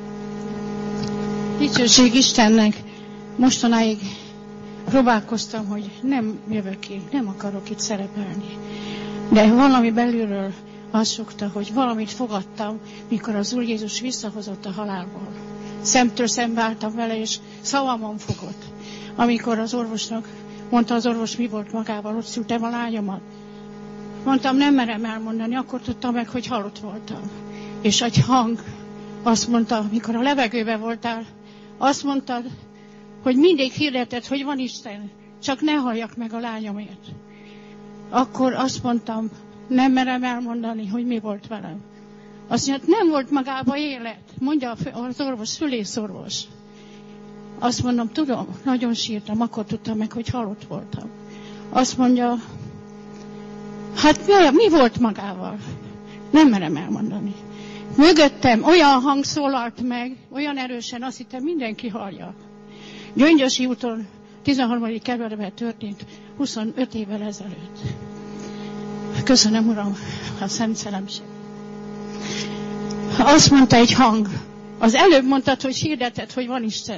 Dicsőség Istennek. Mostanáig próbálkoztam, hogy nem jövök ki, nem akarok itt szerepelni. De valami belülről azt szokta, hogy valamit fogadtam, mikor az Úr Jézus visszahozott a halálból. Szemtől szembe álltam vele, és szavamon fogott. Amikor az orvosnak mondta az orvos, mi volt magával, ott szültem a lányomat. Mondtam, nem merem elmondani, akkor tudtam meg, hogy halott voltam. És egy hang azt mondta, mikor a levegőben voltál, azt mondtad, hogy mindig hirdeted, hogy van Isten, csak ne halljak meg a lányomért. Akkor azt mondtam, nem merem elmondani, hogy mi volt velem. Azt mondja, nem volt magában élet, mondja az orvos, szülészorvos. Azt mondom, tudom, nagyon sírtam, akkor tudtam meg, hogy halott voltam. Azt mondja, hát mi, mi volt magával? Nem merem elmondani. Mögöttem olyan hang szólalt meg, olyan erősen, azt hittem, mindenki hallja. Gyöngyösi úton, tizenharmadik kerületben történt, huszonöt évvel ezelőtt. Köszönöm, Uram, a Szent Szellemség. Azt mondta egy hang, az előbb mondtad, hogy hirdeted, hogy van Isten.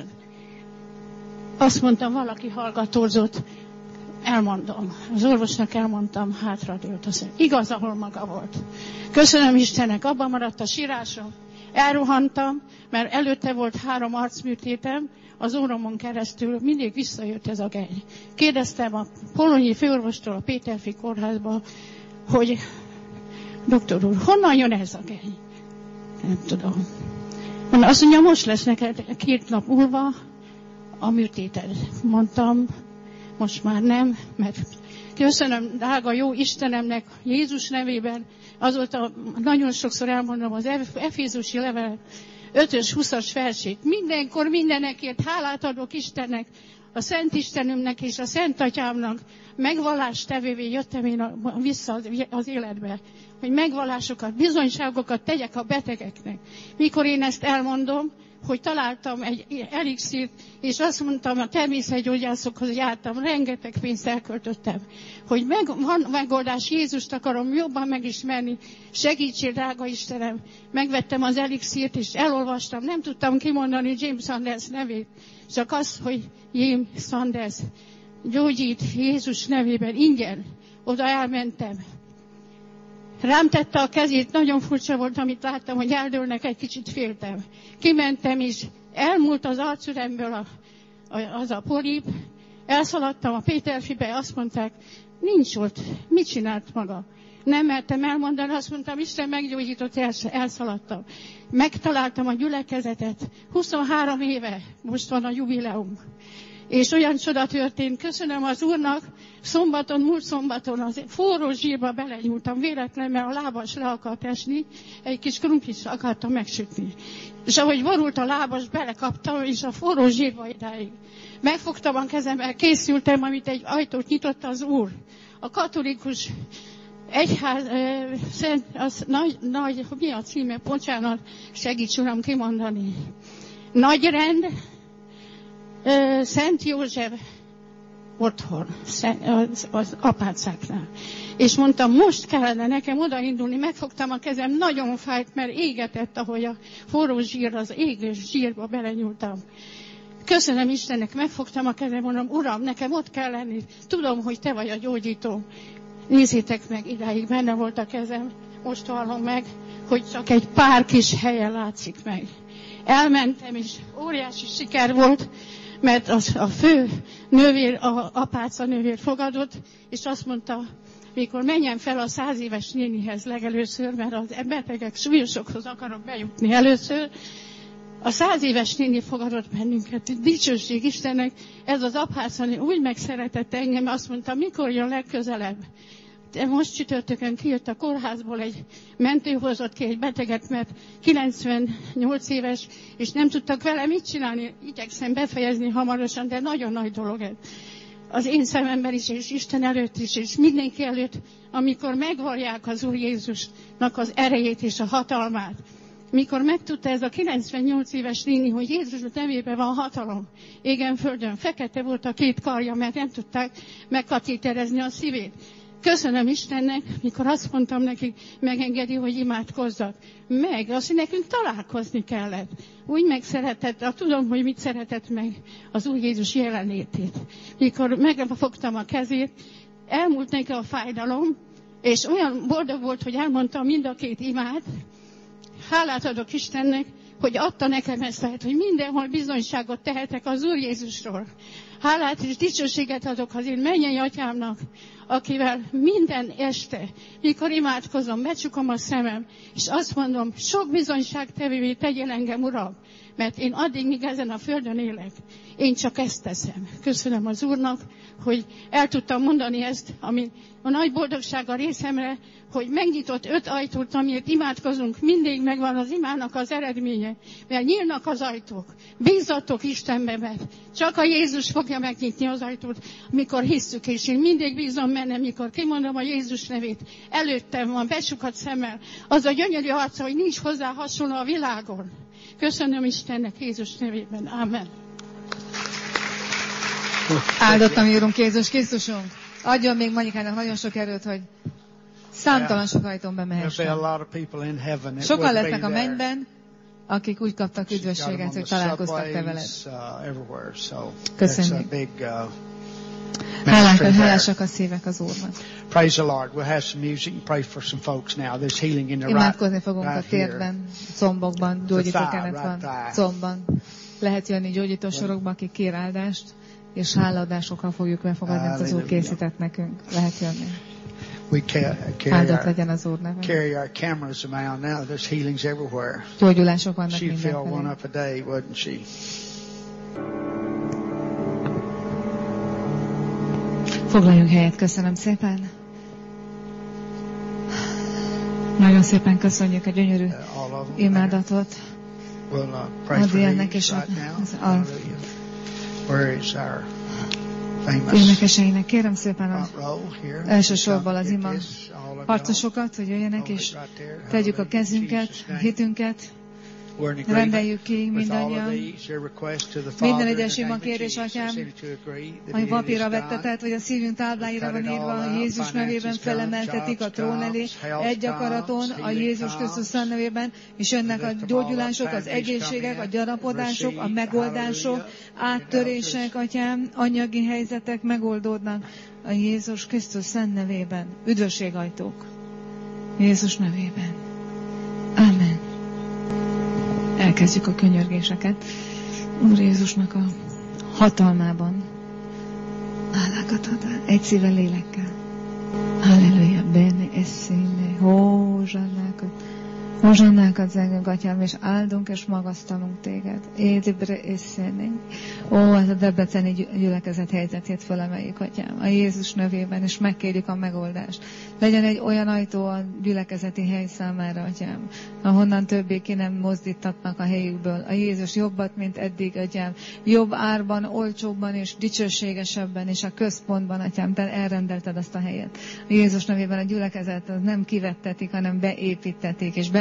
Azt mondtam, valaki hallgatózott, elmondom. Az orvosnak elmondtam, hátradőlt. Azt mondja, igaz, ahol maga volt. Köszönöm Istennek, abban maradt a sírásom. Elrohantam, mert előtte volt három arcműtétem, az orromon keresztül mindig visszajött ez a geny. Kérdeztem a polonyi főorvostól a Péterfi kórházba, hogy doktor úr, honnan jön ez a geny? Nem tudom. Azt mondja, most lesz neked két nap múlva a műtéted. Mondtam, most már nem, mert köszönöm, drága jó Istenemnek, Jézus nevében, azóta nagyon sokszor elmondom az Efézusi level ötös húszas versét. Mindenkor mindenekért hálát adok Istennek, a Szent Istenünknek és a Szent Atyámnak. Megvallástevővé jöttem én a, vissza az életbe, hogy megvallásokat, bizonyságokat tegyek a betegeknek. Mikor én ezt elmondom, hogy találtam egy elixírt, és azt mondtam, a természetgyógyászokhoz jártam, rengeteg pénzt elköltöttem, hogy meg, van megoldás, Jézust akarom jobban megismerni, segítsél, drága Istenem. Megvettem az elixírt, és elolvastam, nem tudtam kimondani James Sanders nevét, csak az, hogy James Sanders gyógyít Jézus nevében, ingyen. Oda elmentem. Rám tette a kezét, nagyon furcsa volt, amit láttam, hogy eldőlnek, egy kicsit féltem. Kimentem, és elmúlt az arcüremből a, a, az a polip, elszaladtam a Péterfibe, azt mondták, nincs ott, mit csinált maga? Nem mertem elmondani, azt mondtam, Isten meggyógyított, elszaladtam. Megtaláltam a gyülekezetet, huszonhárom éve, most van a jubileum. És olyan csoda történt, köszönöm az Úrnak, szombaton, múlt szombaton az forró zsírba belenyúltam véletlenül, mert a lábas le akart esni, egy kis krumplit akartam megsütni. És ahogy borult a lábas, belekaptam, és a forró zsírba idáig. Megfogtam a kezemmel, készültem, amit egy ajtót nyitott az Úr. A katolikus egyház, ö, szent, az nagy, nagy, mi a címe, bocsánat, segíts Uram kimondani. Nagyrend, Szent József otthon, az, az apácáknál. És mondtam, most kellene nekem odaindulni, megfogtam a kezem, nagyon fájt, mert égetett, ahogy a forró zsír, az égős zsírba belenyúltam. Köszönöm Istennek, megfogtam a kezem, mondom, Uram, nekem ott kell lenni, tudom, hogy te vagy a gyógyító. Nézzétek meg, idáig benne volt a kezem, most hallom meg, hogy csak egy pár kis helyen látszik meg. Elmentem, és óriási siker volt, mert az, a fő nővér, a apáca nővér fogadott, és azt mondta, mikor menjen fel a száz éves nénihez legelőször, mert az betegek súlyosokhoz akarok bejutni először, a száz éves néni fogadott bennünket, dicsőség Istennek, ez az apáca úgy megszeretett engem, azt mondta, mikor jön legközelebb. De most csütörtökön kijött a kórházból egy mentő, hozott ki egy beteget, mert kilencvennyolc éves, és nem tudtak vele mit csinálni. Igyekszem befejezni hamarosan, de nagyon nagy dolog ez. Az én szememben is, és Isten előtt is, és mindenki előtt, amikor megvallják az Úr Jézusnak az erejét és a hatalmát. Mikor megtudta ez a kilencvennyolc éves néni, hogy Jézus nevében van hatalom, égen földön, fekete volt a két karja, mert nem tudták megkatéterezni a szívét. Köszönöm Istennek, mikor azt mondtam neki, megengedi, hogy imádkozzak. Meg, azt, hogy nekünk találkozni kellett. Úgy megszeretett, tudom, hogy mit szeretett meg az Úr Jézus jelenlétét. Mikor megfogtam a kezét, elmúlt neki a fájdalom, és olyan boldog volt, hogy elmondtam mind a két imát. Hálát adok Istennek, hogy adta nekem ezt lehet, hogy mindenhol bizonyságot tehetek az Úr Jézusról. Hálát és dicsőséget adok az én mennyei atyámnak, akivel minden este, mikor imádkozom, becsukom a szemem, és azt mondom, sok bizonyságtevővé tegyél engem, Uram, mert én addig, míg ezen a földön élek, én csak ezt teszem. Köszönöm az Úrnak, hogy el tudtam mondani ezt, ami a nagy boldogság a részemre, hogy megnyitott öt ajtót, amiért imádkozunk, mindig megvan az imának az eredménye, mert nyílnak az ajtók. Bízzatok Istenbe, mert csak a Jézus fogja megnyitni az ajtót, amikor hisszük, és én mindig bízom benne, mikor kimondom a Jézus nevét. Előttem van, besukat szemmel, az a gyönyörű arca, hogy nincs hozzá hasonló a világon. Köszönöm Istennek Jézus nevében. Amen. Áldottam írunk Jézus Krisztusunk. Adjon még Manikának nagyon sok erőt, hogy számtalan sok ajtón bemehessen. Sokan lesznek a mennyben, akik úgy kaptak üdvösséget, hogy találkoztak te veled. Köszönjük. Hálánk, hálásak a szívek az Úrnak. Praise the Lord. We'll have some music and pray for some folks now. There's healing in the right, Imádkozni fogunk a térben, combokban, gyógyítókenet van, combban. Lehet jönni gyógyítósorokba, akik kér áldást, és hálaadásokkal fogjuk befogadni, amit az Úr készített nekünk. Lehet jönni. We carry Áldott legyen az Úr neve. Carry our cameras around now. There's healings everywhere. Gyógyulások vannak She filled one mindenfelé. up a day, wasn't she? Foglaljunk helyet, köszönöm szépen. Nagyon szépen köszönjük a gyönyörű imádatot. We'll uh, pray for Adriennek these és a, right now. az a Hallelujah. Where is our famous énekeseinek. Kérem szépen az front row here? elsősorban az ima Get this, all of y'all. harcosokat, hogy jöjjenek, és Hold it right there. tegyük a Hallelujah. kezünket, Jesus' a name. hitünket, We're in agreement rendeljük ki with all of mindannyian. these. Your request to the Father Minden in egyes the name ima of kérés, Jesus. Atyám, Seem to agree that ami it is papírra done. vettetett, vagy a szívünk tábláira van írva, a Jézus nevében felemeltetik a trón elé, egy akaraton, a Jézus Krisztus nevében, és jönnek a gyógyulások, az egészségek, a gyarapodások, a megoldások, áttörések, Atyám, anyagi helyzetek megoldódnak a Jézus Krisztus szent nevében. Üdvösségajtók. Jézus nevében. Amen. Elkezdjük a könyörgéseket. Úr Jézusnak a hatalmában. Hálákat ad egy szíve lélekkel. Halleluja, benne eszéne, hózsannákat. Hozsannákat zengünk, Atyám, és áldunk és magasztalunk téged. Édibre eszéne. Ó, ez a debreceni gyülekezet helyzetét felemeljük, Atyám, a Jézus nevében, és megkérjük a megoldást. Legyen egy olyan ajtó a gyülekezeti hely számára, Atyám, ahonnan többé ki nem mozdítatnak a helyükből. A Jézus jobbat, mint eddig, Atyám. Jobb árban, olcsóbban és dicsőségesebben, és a központban, Atyám, te elrendelted azt a helyet. A Jézus nevében a gyülekezet az nem kivettetik, hanem beépítették, és be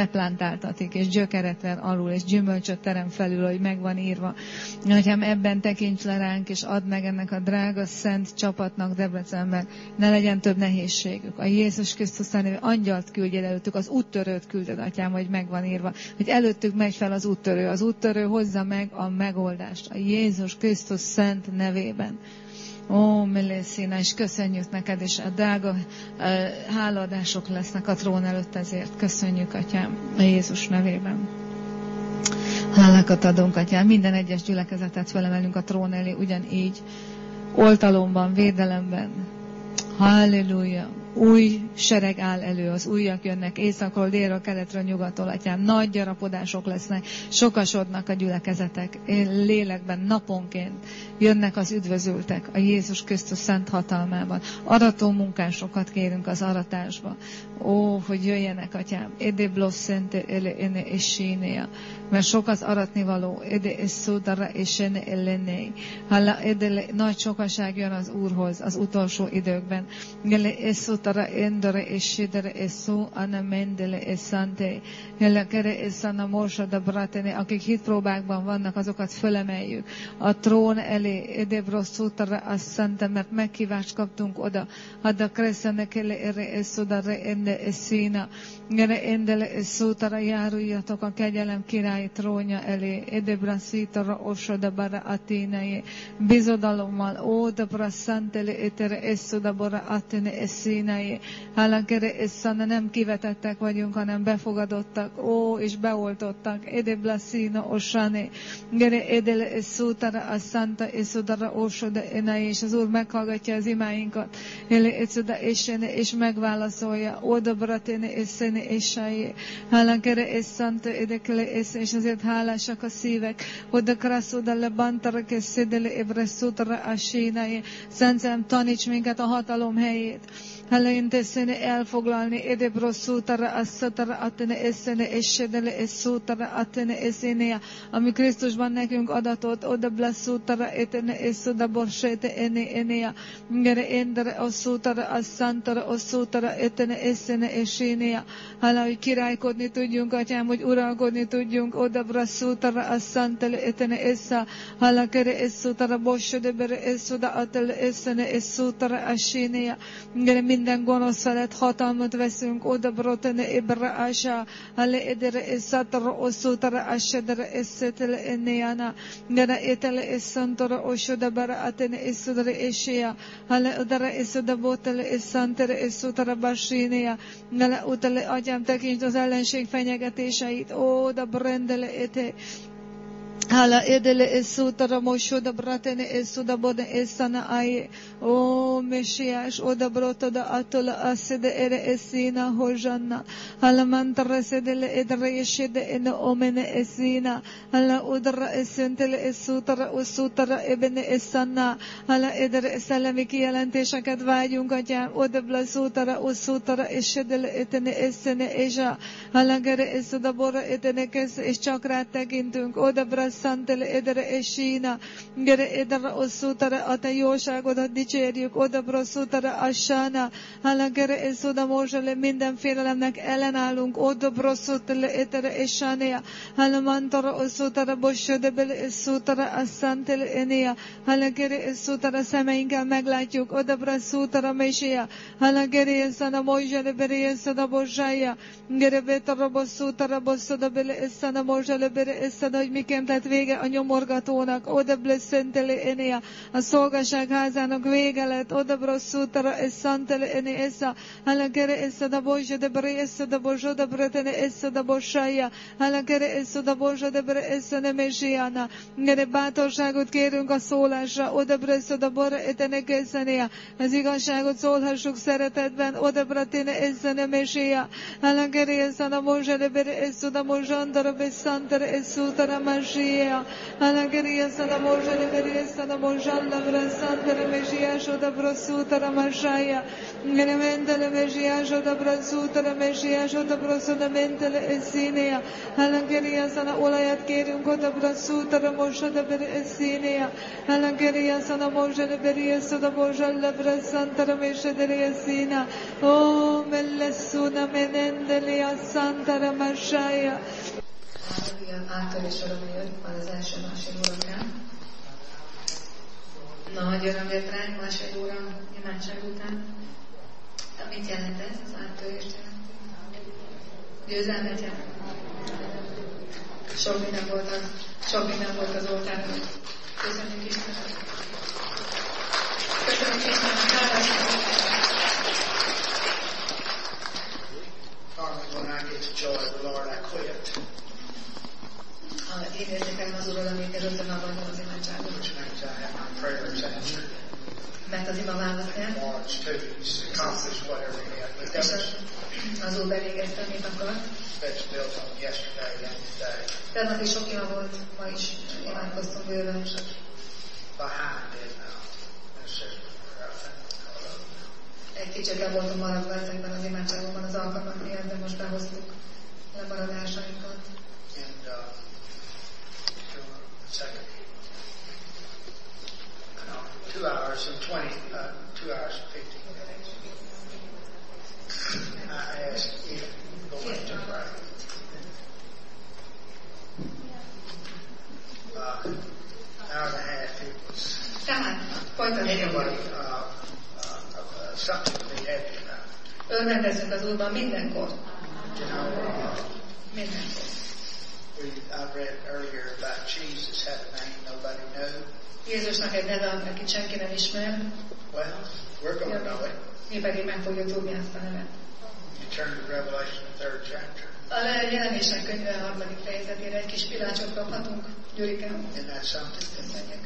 leplántáltatik, és gyökeret ver alul, és gyümölcsöt terem felül, hogy megvan írva. Atyám, ebben tekints le ránk, és add meg ennek a drága, szent csapatnak Debrecenben, ne legyen több nehézségük. A Jézus Krisztus nevében angyalt küldjél előttük, az úttörőt küldöd, Atyám, hogy megvan írva, hogy előttük megy fel az úttörő. Az úttörő hozza meg a megoldást. A Jézus Krisztus szent nevében. Ó, Melészina, és köszönjük neked, és a drága uh, hálaadások lesznek a trón előtt ezért. Köszönjük, Atyám, a Jézus nevében. Hálákat adunk, Atyám, minden egyes gyülekezetet felemelünk a trón elé, ugyanígy, oltalomban, védelemben. Halleluja! Új sereg áll elő, az újak jönnek északról, délről, keletről, nyugatról, Atyám. Nagy gyarapodások lesznek, sokasodnak a gyülekezetek, lélekben, naponként jönnek az üdvözültek a Jézus Krisztus szent hatalmában. Arató munkásokat kérünk az aratásba. Ó, hogy jöjjenek, Atyám. Ede blosszente ele ene esénéa. Mert sok az aratnivaló. Ede eszódara esene ellené. Hála ede nagy sokaság jön az Úrhoz az utolsó időkben. Gele eszódara endere esédere eszó, ana mendele eszante. Gele kere eszana morsada bratene. Akik hitpróbákban vannak, azokat fölemeljük. A trón elé, ede brosszótara asszante, mert meghívást kaptunk oda. Hadda kreszenek ele ere eszódara ende eszína. Gele endele eszótara járuljatok a kegyelem király trónja elé. Ede braszítara osoda bara aténaje. Bizodalommal, ó, de brasszantele etere eszóda bara atene eszínaje. Hála kere eszana, nem kivetettek vagyunk, hanem befogadottak, ó, és beoltottak. Ede blaszína osane. Gere edele eszótara asszanta eszódara osoda enaje. És az Úr meghallgatja az imáinkat. Ele eszóda esene, és megválaszolja. Oda bratene eszene esáje. Hála kere eszanta edekele eszene, és azért hálásak a szívek. Oda kraszoda lebantara keszedele ebreszótara asénaje. Szentszem, taníts minket a hatalom helyét. Hálain teszene elfoglalni, ede brosszótara asszatara atene eszene esedele eszótara atene eszenea, ami Krisztusban nekünk adatot, oda blaszótara etene eszoda borsete ene enea, gere endere oszótara asszantara oszótara etene eszene esénea. Hála, hogy királykodni tudjunk, Atyám, hogy uralkodni tudjunk, oda brasszótara asszantele etene essa, hála kere eszótara borsede bere eszoda atele eszene eszótara asénea, gere minden gonosz felett hatalmat veszünk, oda brotene ebra asa, hale edere eszatara oszótara asedere eszetele enneana, gana etele eszantara osoda bara atene eszodara esea, hale odara eszoda botele eszantere eszótara basénea, gana utale, Atyám, tekintsd az ellenség fenyegetéseit, oda brendele ete, Hala edele eszótara mosoda bratene eszóda bode eszana aje. Ó, Mesiás, oda brotoda atola aszede ere eszina hozsanna. Hala mantara szedele edre esede ene omene eszina. Hala odra eszöntele eszótara oszótara ebene eszanna. Hala edre szellemi kijelentéseket vágyunk, Atyám, oda blaszótara oszótara esedele etene eszene esa. Hala gere eszóda bora etene kesz, és csak rád tekintünk, oda brasz Szantele edere esina, gere edere oszótara, a te jóságodat dicsérjük, oda broszótara assana, hála gere eszoda morzsale, minden félelemnek ellenállunk, oda broszótele edere esanea, hála mantara oszótara, bossodebele eszótara, asszantele enea, hála gere eszótara, szemeinkkel meglátjuk, oda broszótara mesia, hála gere eszana morzsale, bere eszoda borzsája, gere betara bosszótara, bosszodabele eszana morzsale, bere eszana, hogy miként lett vége a nyomorgatónak, oda bleszentele enea, a szolgaság házának vége lett, oda brosszútara eszantele ene esza, halakere eszada bozsa de bre eszada bozsa de bretene eszada bozsája, halakere eszada bozsa de bre eszene mesiana, gere bátorságot kérünk a szólásra, oda breszada borra etene keszenea, az igazságot szólhassuk szeretetben, oda bretene eszene mesia, halakere eszada bozsa de bre eszada bozsa andara beszantere eszútara masia, Meshia, Alagria Sanamoja, Liberia Sanamojala, Brasanta, Meshia, Shoda Brasuta, Mashaya, Genementa, Meshia, Shoda Brasuta, Meshia, Shoda Brasonamenta, Esinea, Alagria Sana Ulayat Kerium, Kota Brasuta, Mosha, the Esinea, Alagria Sanamoja, Liberia Sanamojala, Brasanta, Mesha, the Esina, O Melesuna, Menendelia, Santa, Mashaya. Áttörés öröme jött már az első másfél órán. Nagy öröm jött ránk másfél óra imádság után. De mit jelent ez? Az áttörést jelenti? Győzelmet jelent? Sok minden volt az, sok minden volt az oltáron. Köszönjük Istennek. Köszönjük Istennek. Normally when I get the joy of the Lord, I quit. Ha én értékelem az Urat, amikor rögtön abban az imádságot. Which means I have my prayers answered. Mert az ima választ el. March too, he's accomplished whatever he had. But that És was, az Úr belégezte, amit akart. that's built on yesterday and today. Tegnap is sok ima volt, ma is imádkoztunk bőven. Behind it now. This is where I think. Egy kicsit le voltunk maradva ezekben az imádságokban az alkalmak miatt, de most behoztuk lemaradásainkat. And uh, second, no, two hours and twenty, uh, two hours and fifteen minutes. I asked if going to pray. Uh, hour and a half it was. Tehát folytatjuk. Anyway, uh, uh, uh, something to be happy about. Örvendezünk az Úrban mindenkor. You know, uh, Mindenkor. we I read earlier about Jesus had a name nobody knew. Jézusnak egy neve, akit senki nem ismer. Well, we're going to know it. Mi pedig meg fogjuk tudni ezt a nevet. You turn to Revelation, the third chapter. A jelenések könyve a harmadik fejezetére egy kis pilácsot kaphatunk. Gyurike, Isn't that something? köszönjük.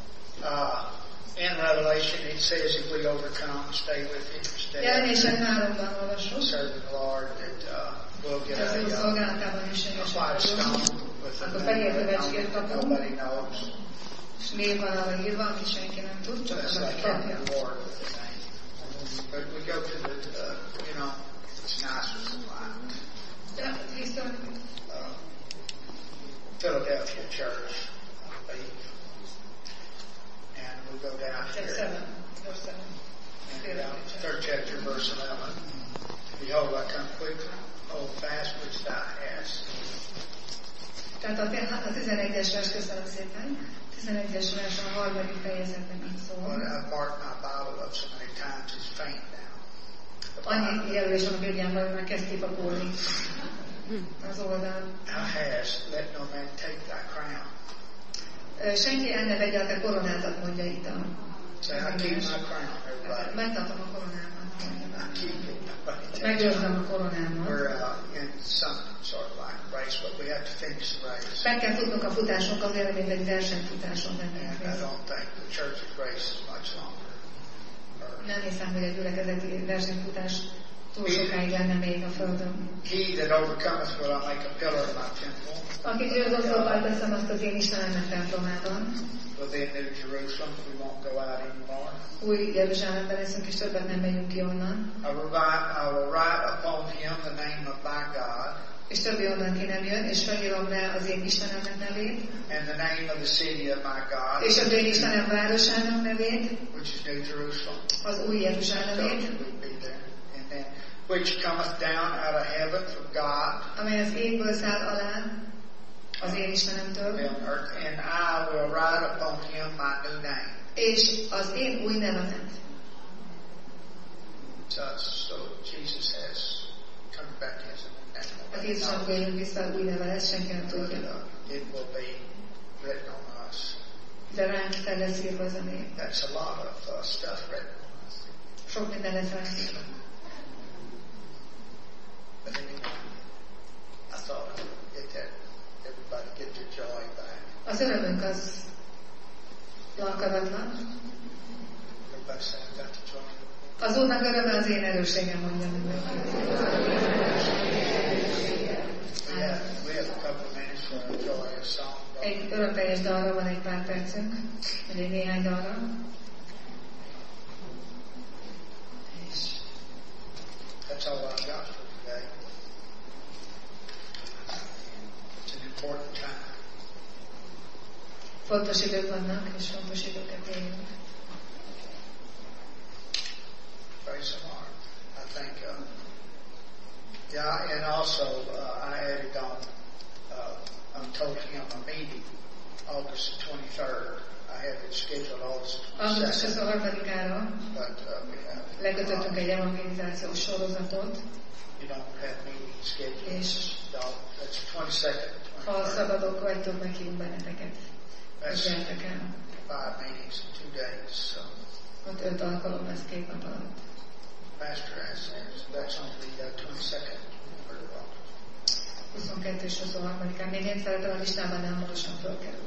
Uh, in Revelation, it says if we overcome, stay with Him, stay Jelenések háromban olvasunk. serve the Lord, that uh, we'll get Az a, Úr uh, szolgálatában a hűségesek white stone vagyunk. with a Akkor name fehér that kövecskét nobody, kapunk. nobody knows. És név van arra írva, aki senki nem tud, csak That's az, aki like having kapja. the Lord with the name. But we go to the, uh, you know, it's nice with the light. De viszont Uh, Philadelphia Church, I believe. And we go down csak here. szemem, most szemem. And down third chapter, verse eleven. Behold, I come quickly. Hold fast which thou hast. Tehát a, a tizenegyes vers, köszönöm szépen, tizenegyes vers a harmadik fejezetben így Well, szól. I've marked my Bible up so many times it's faint now. Annyi jelölés van a Bibliában, hogy már kezd kipakulni az oldal. Thou hast, let no man take thy crown. Ö, Senki el ne vegye a te koronádat, mondja itt a Say, I keep my crown, everybody. megtartom a koronámat. I keep it. Nobody takes it. Megőrzöm a koronámat. We're uh, in some sort of like race, but we have to finish the race. Meg kell tudnunk a futásunk azért, mint egy versenyfutáson vennénk And I részt. don't think the church's race is much longer. Or Nem hiszem, hogy egy gyülekezeti versenyfutás túl sokáig lenne még a Földön. he that overcometh will I make a pillar of my temple. Aki győz, azzal teszem azt az én Istenemnek templomában. Within New Jerusalem, we won't go out anymore. Új Jeruzsálemben leszünk, és többet nem megyünk ki onnan. I will write, I will write upon him the name of my God, És többi onnan ki nem jön, és felírom le az én Istenemnek nevét, and the name of the city of my God, és az én Istenem városának nevét, which is New Jerusalem. az új Jeruzsálemét, So we'll be there. And then, which cometh down out of heaven from God, amely az égből száll alá, az én Istenemtől, on earth, and I will write upon him my new name. és az én új nevemet. So, so Jesus has come back as a Hát name. Jézus amikor jön vissza, új neve lesz, senki nem But, tudja. uh, it will be written on us. De ránk fel lesz írva az a név. That's a lot of uh, stuff written on us. Sok minden lesz ránk írva. But anyway, I thought I would get that, everybody get their joy back. Az örömünk az lakkadatlan. Everybody say, I got the joy. Az Úrnak öröme az én erősségem, mondja mindenki. We have, we have a couple of minutes for a joyous song. Egy öröm énekes dalra van egy pár percünk, vagy egy néhány dalra. That's all I've got for today. It's an important time. Fontos idők vannak, és fontos időket élünk. Praise the Lord. I think, uh, yeah, and also uh, I added on, uh, I'm told him a meeting August twenty-third. I have it scheduled August augusztus huszonharmadikára but uh, we have lekötöttünk egy evangelizációs sorozatot. You don't have meetings scheduled. És no, that's twenty-second. ha szabadok vagytok, meghívunk benneteket. That's Gyertek el. five meetings in two days. So. Ott öt alkalom lesz két nap alatt. Pastor answers. That's on the uh, twenty-second. huszonkettő és huszonharmadikán. Még én szeretem a listában, de hamarosan fölkerül.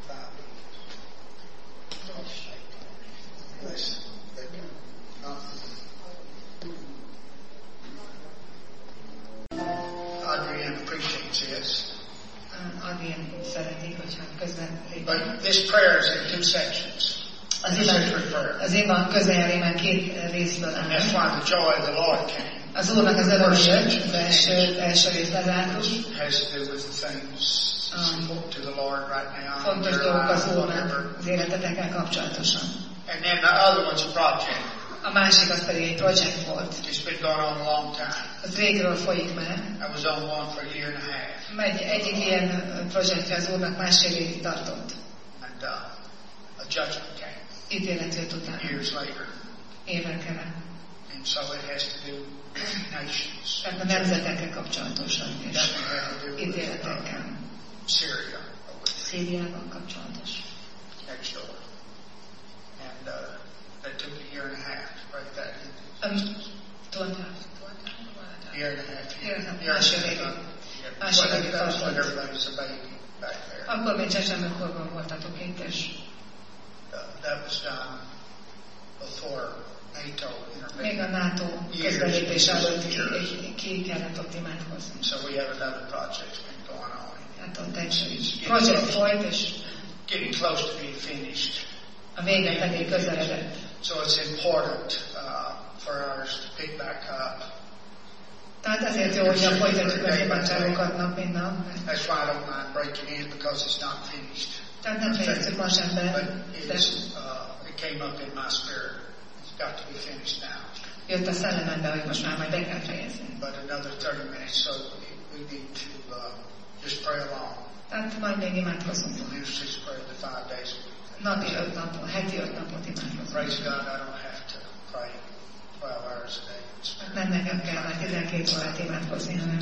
Adrian appreciates this. Adrian szeretik, hogyha közben lépünk. But this prayer is in two sections. Az imán, az imán közeljárében két részből áll. That's why the joy of the Lord came. Az Úrnak az öröme jött, az első, első rész lezárul. Has to do with the things um, to the Lord right now. Fontos dolgok az Úrnak az életetekkel kapcsolatosan. And then the other one's a project. A másik az pedig egy projekt volt. It's been going on a long time. Az régről folyik már. I was on one for a year and a half. Megy egyik ilyen projektje az Úrnak másfél évig tartott. And uh, a judgment came. Ítélet jött utána. Years later. Évekre. And so it has to do with nations. Tehát a nemzetekkel kapcsolatosan és ítéletekkel. Syria. Szíriával kapcsolatos. Next door. And uh, that took a year and a half to break that into. Um, two and a half. Year and a half. Year and a half. Másfél évig. Másfél évig tartott. Everybody's a baby back there. Akkor még csecsemőkorban voltatok itt, és uh, that was done before NATO intervened. Még a NATO közbelépés előtt ki, ki kellett ott imádkozni. So we have another project been going on. Hát ott egy projekt folyt, és getting close to being finished. A vége pedig közeledett. So it's important uh, for us to pick back up. Tehát ezért jó, hogy folytatjuk az imádságokat nap, mint nap. That's why I don't mind breaking in, because it's not finished. Tehát nem fejezzük most be. But it, uh, it came up in my spirit. It's got to be finished now. Jött a szellemembe, hogy most már majd be kell fejezni. But another thirty minutes, so we need to uh, just pray along. Tehát majd még imádkozunk. We usually pray the five days a week. Napi öt napot, heti öt napot imádkozunk. Praise God, I don't have to pray twelve hours a day. Nem nekem kell már tizenkét órát imádkozni, hanem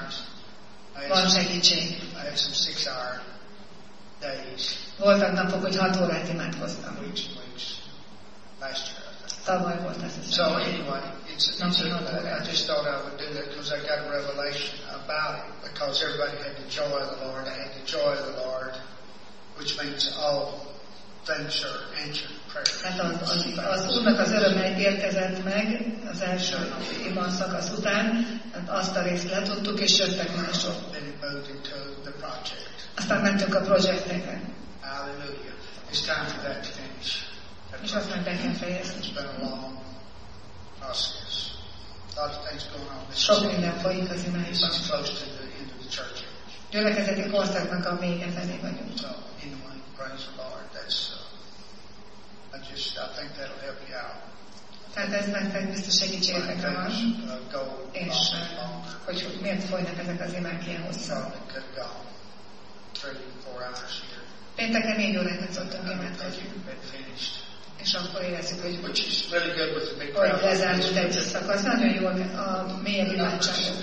van segítség. I had some six-hour days. Voltak napok, hogy hat órát imádkoztam. Weeks and weeks. Last year, I think. Tavaly volt ez a So anyway, it's, it's a, I just thought I would do that because I got a revelation about it. Because everybody had the joy of the Lord. I had the joy of the Lord, which means all things are answered prayer. Hát az, az, az Úrnak az öröme érkezett meg az első iman szakasz után, hát azt a részt letudtuk, és jöttek mások. Then it moved into the project. Aztán mentünk a projektekre. Hallelujah. It's time for that to finish. És azt meg be kell fejezni. It's been a long process. A lot of things going on. Sok minden folyik az It's imájban. close to the end of the church age. Gyülekezeti korszaknak a vége felé vagyunk. So anyway, praise the Lord. That's uh, I just I think that'll help you out. Tehát ez nektek biztos segítségetekre van. Uh, go És longer. hogy miért folynak ezek az imák ilyen hosszan. Probably could have gone three, four hours here. Pénteken négy órát szoktunk imádkozni. Been finished. És akkor érezzük, hogy Which is really good with the big hogy crowd. lezárult egy szakasz. Nagyon jó a mélyebb imádságok.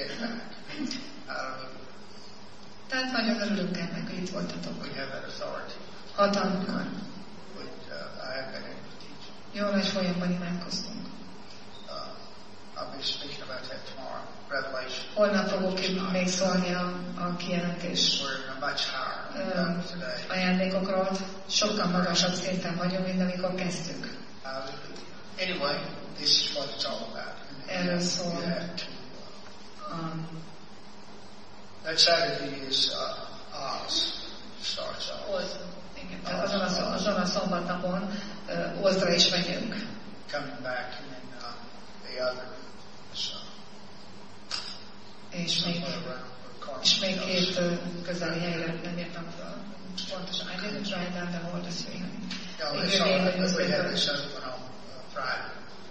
Tehát nagyon örülünk ennek, hogy itt voltatok. We have that authority. Hatalmunk van. But, uh, I have been able to teach. Jó nagy folyamban imádkoztunk. Uh, I'll be speaking about that tomorrow. Revelation. Holnap fogok még szólni a, a kijelentés We're in a much higher than um, today. ajándékokról. Sokkal magasabb szinten vagyunk, mint amikor kezdtük. Hallelujah. Anyway, this is what it's all about. Erről szól. You have to, Um, that Saturday is uh, Oz starts. Oz, igen, tehát azon a, azon a szombatnapon uh, Ozra is megyünk. Coming back and then uh, the other is uh, és még, és még két uh, közeli helyre nem értem fel. Pontosan, I didn't write down the whole this week. No, it's all right. We had this open on Friday.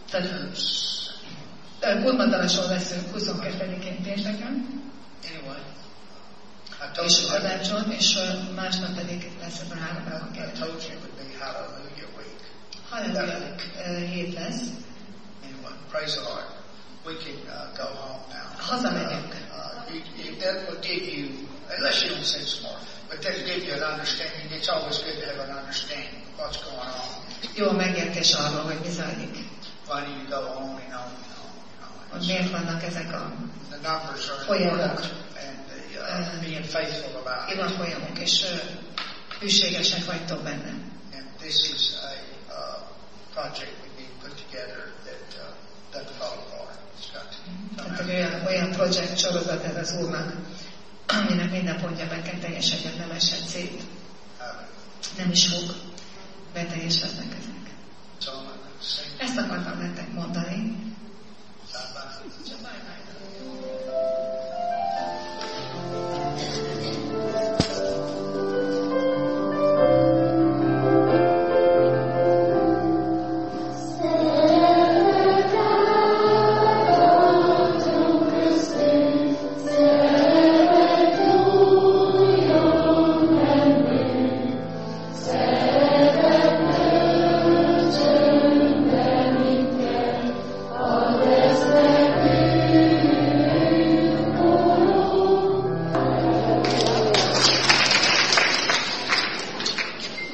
Tehát Kulmadalasson leszünk huszonkettedikén pénteken. Anyway. És adácson, és másnap pedig lesz ez a három napon kerül. I told you it would be Hallelujah week. Hallelujah hét lesz. Anyway, praise the Lord. We can uh, go home now. Hazamegyünk. Uh, uh, you, you, that will give you, unless you don't say some more, but that'll give you an understanding. It's always good to have an understanding of what's going on. Jó megértés arról, hogy mi zajlik. Why do you go on and on and on and on? Hogy miért vannak ezek a folyamok, being faithful about it. Ima folyamok, és uh, hűségesek vagytok benne. And this is a uh, project we need to put together that uh, doesn't fall apart. It's got to Tehát egy olyan, olyan projekt sorozat ez az Úrnak, aminek minden pontja be kell teljesedjen, nem esett szét. Nem is fog beteljesednek ezek. Ezt akartam nektek mondani.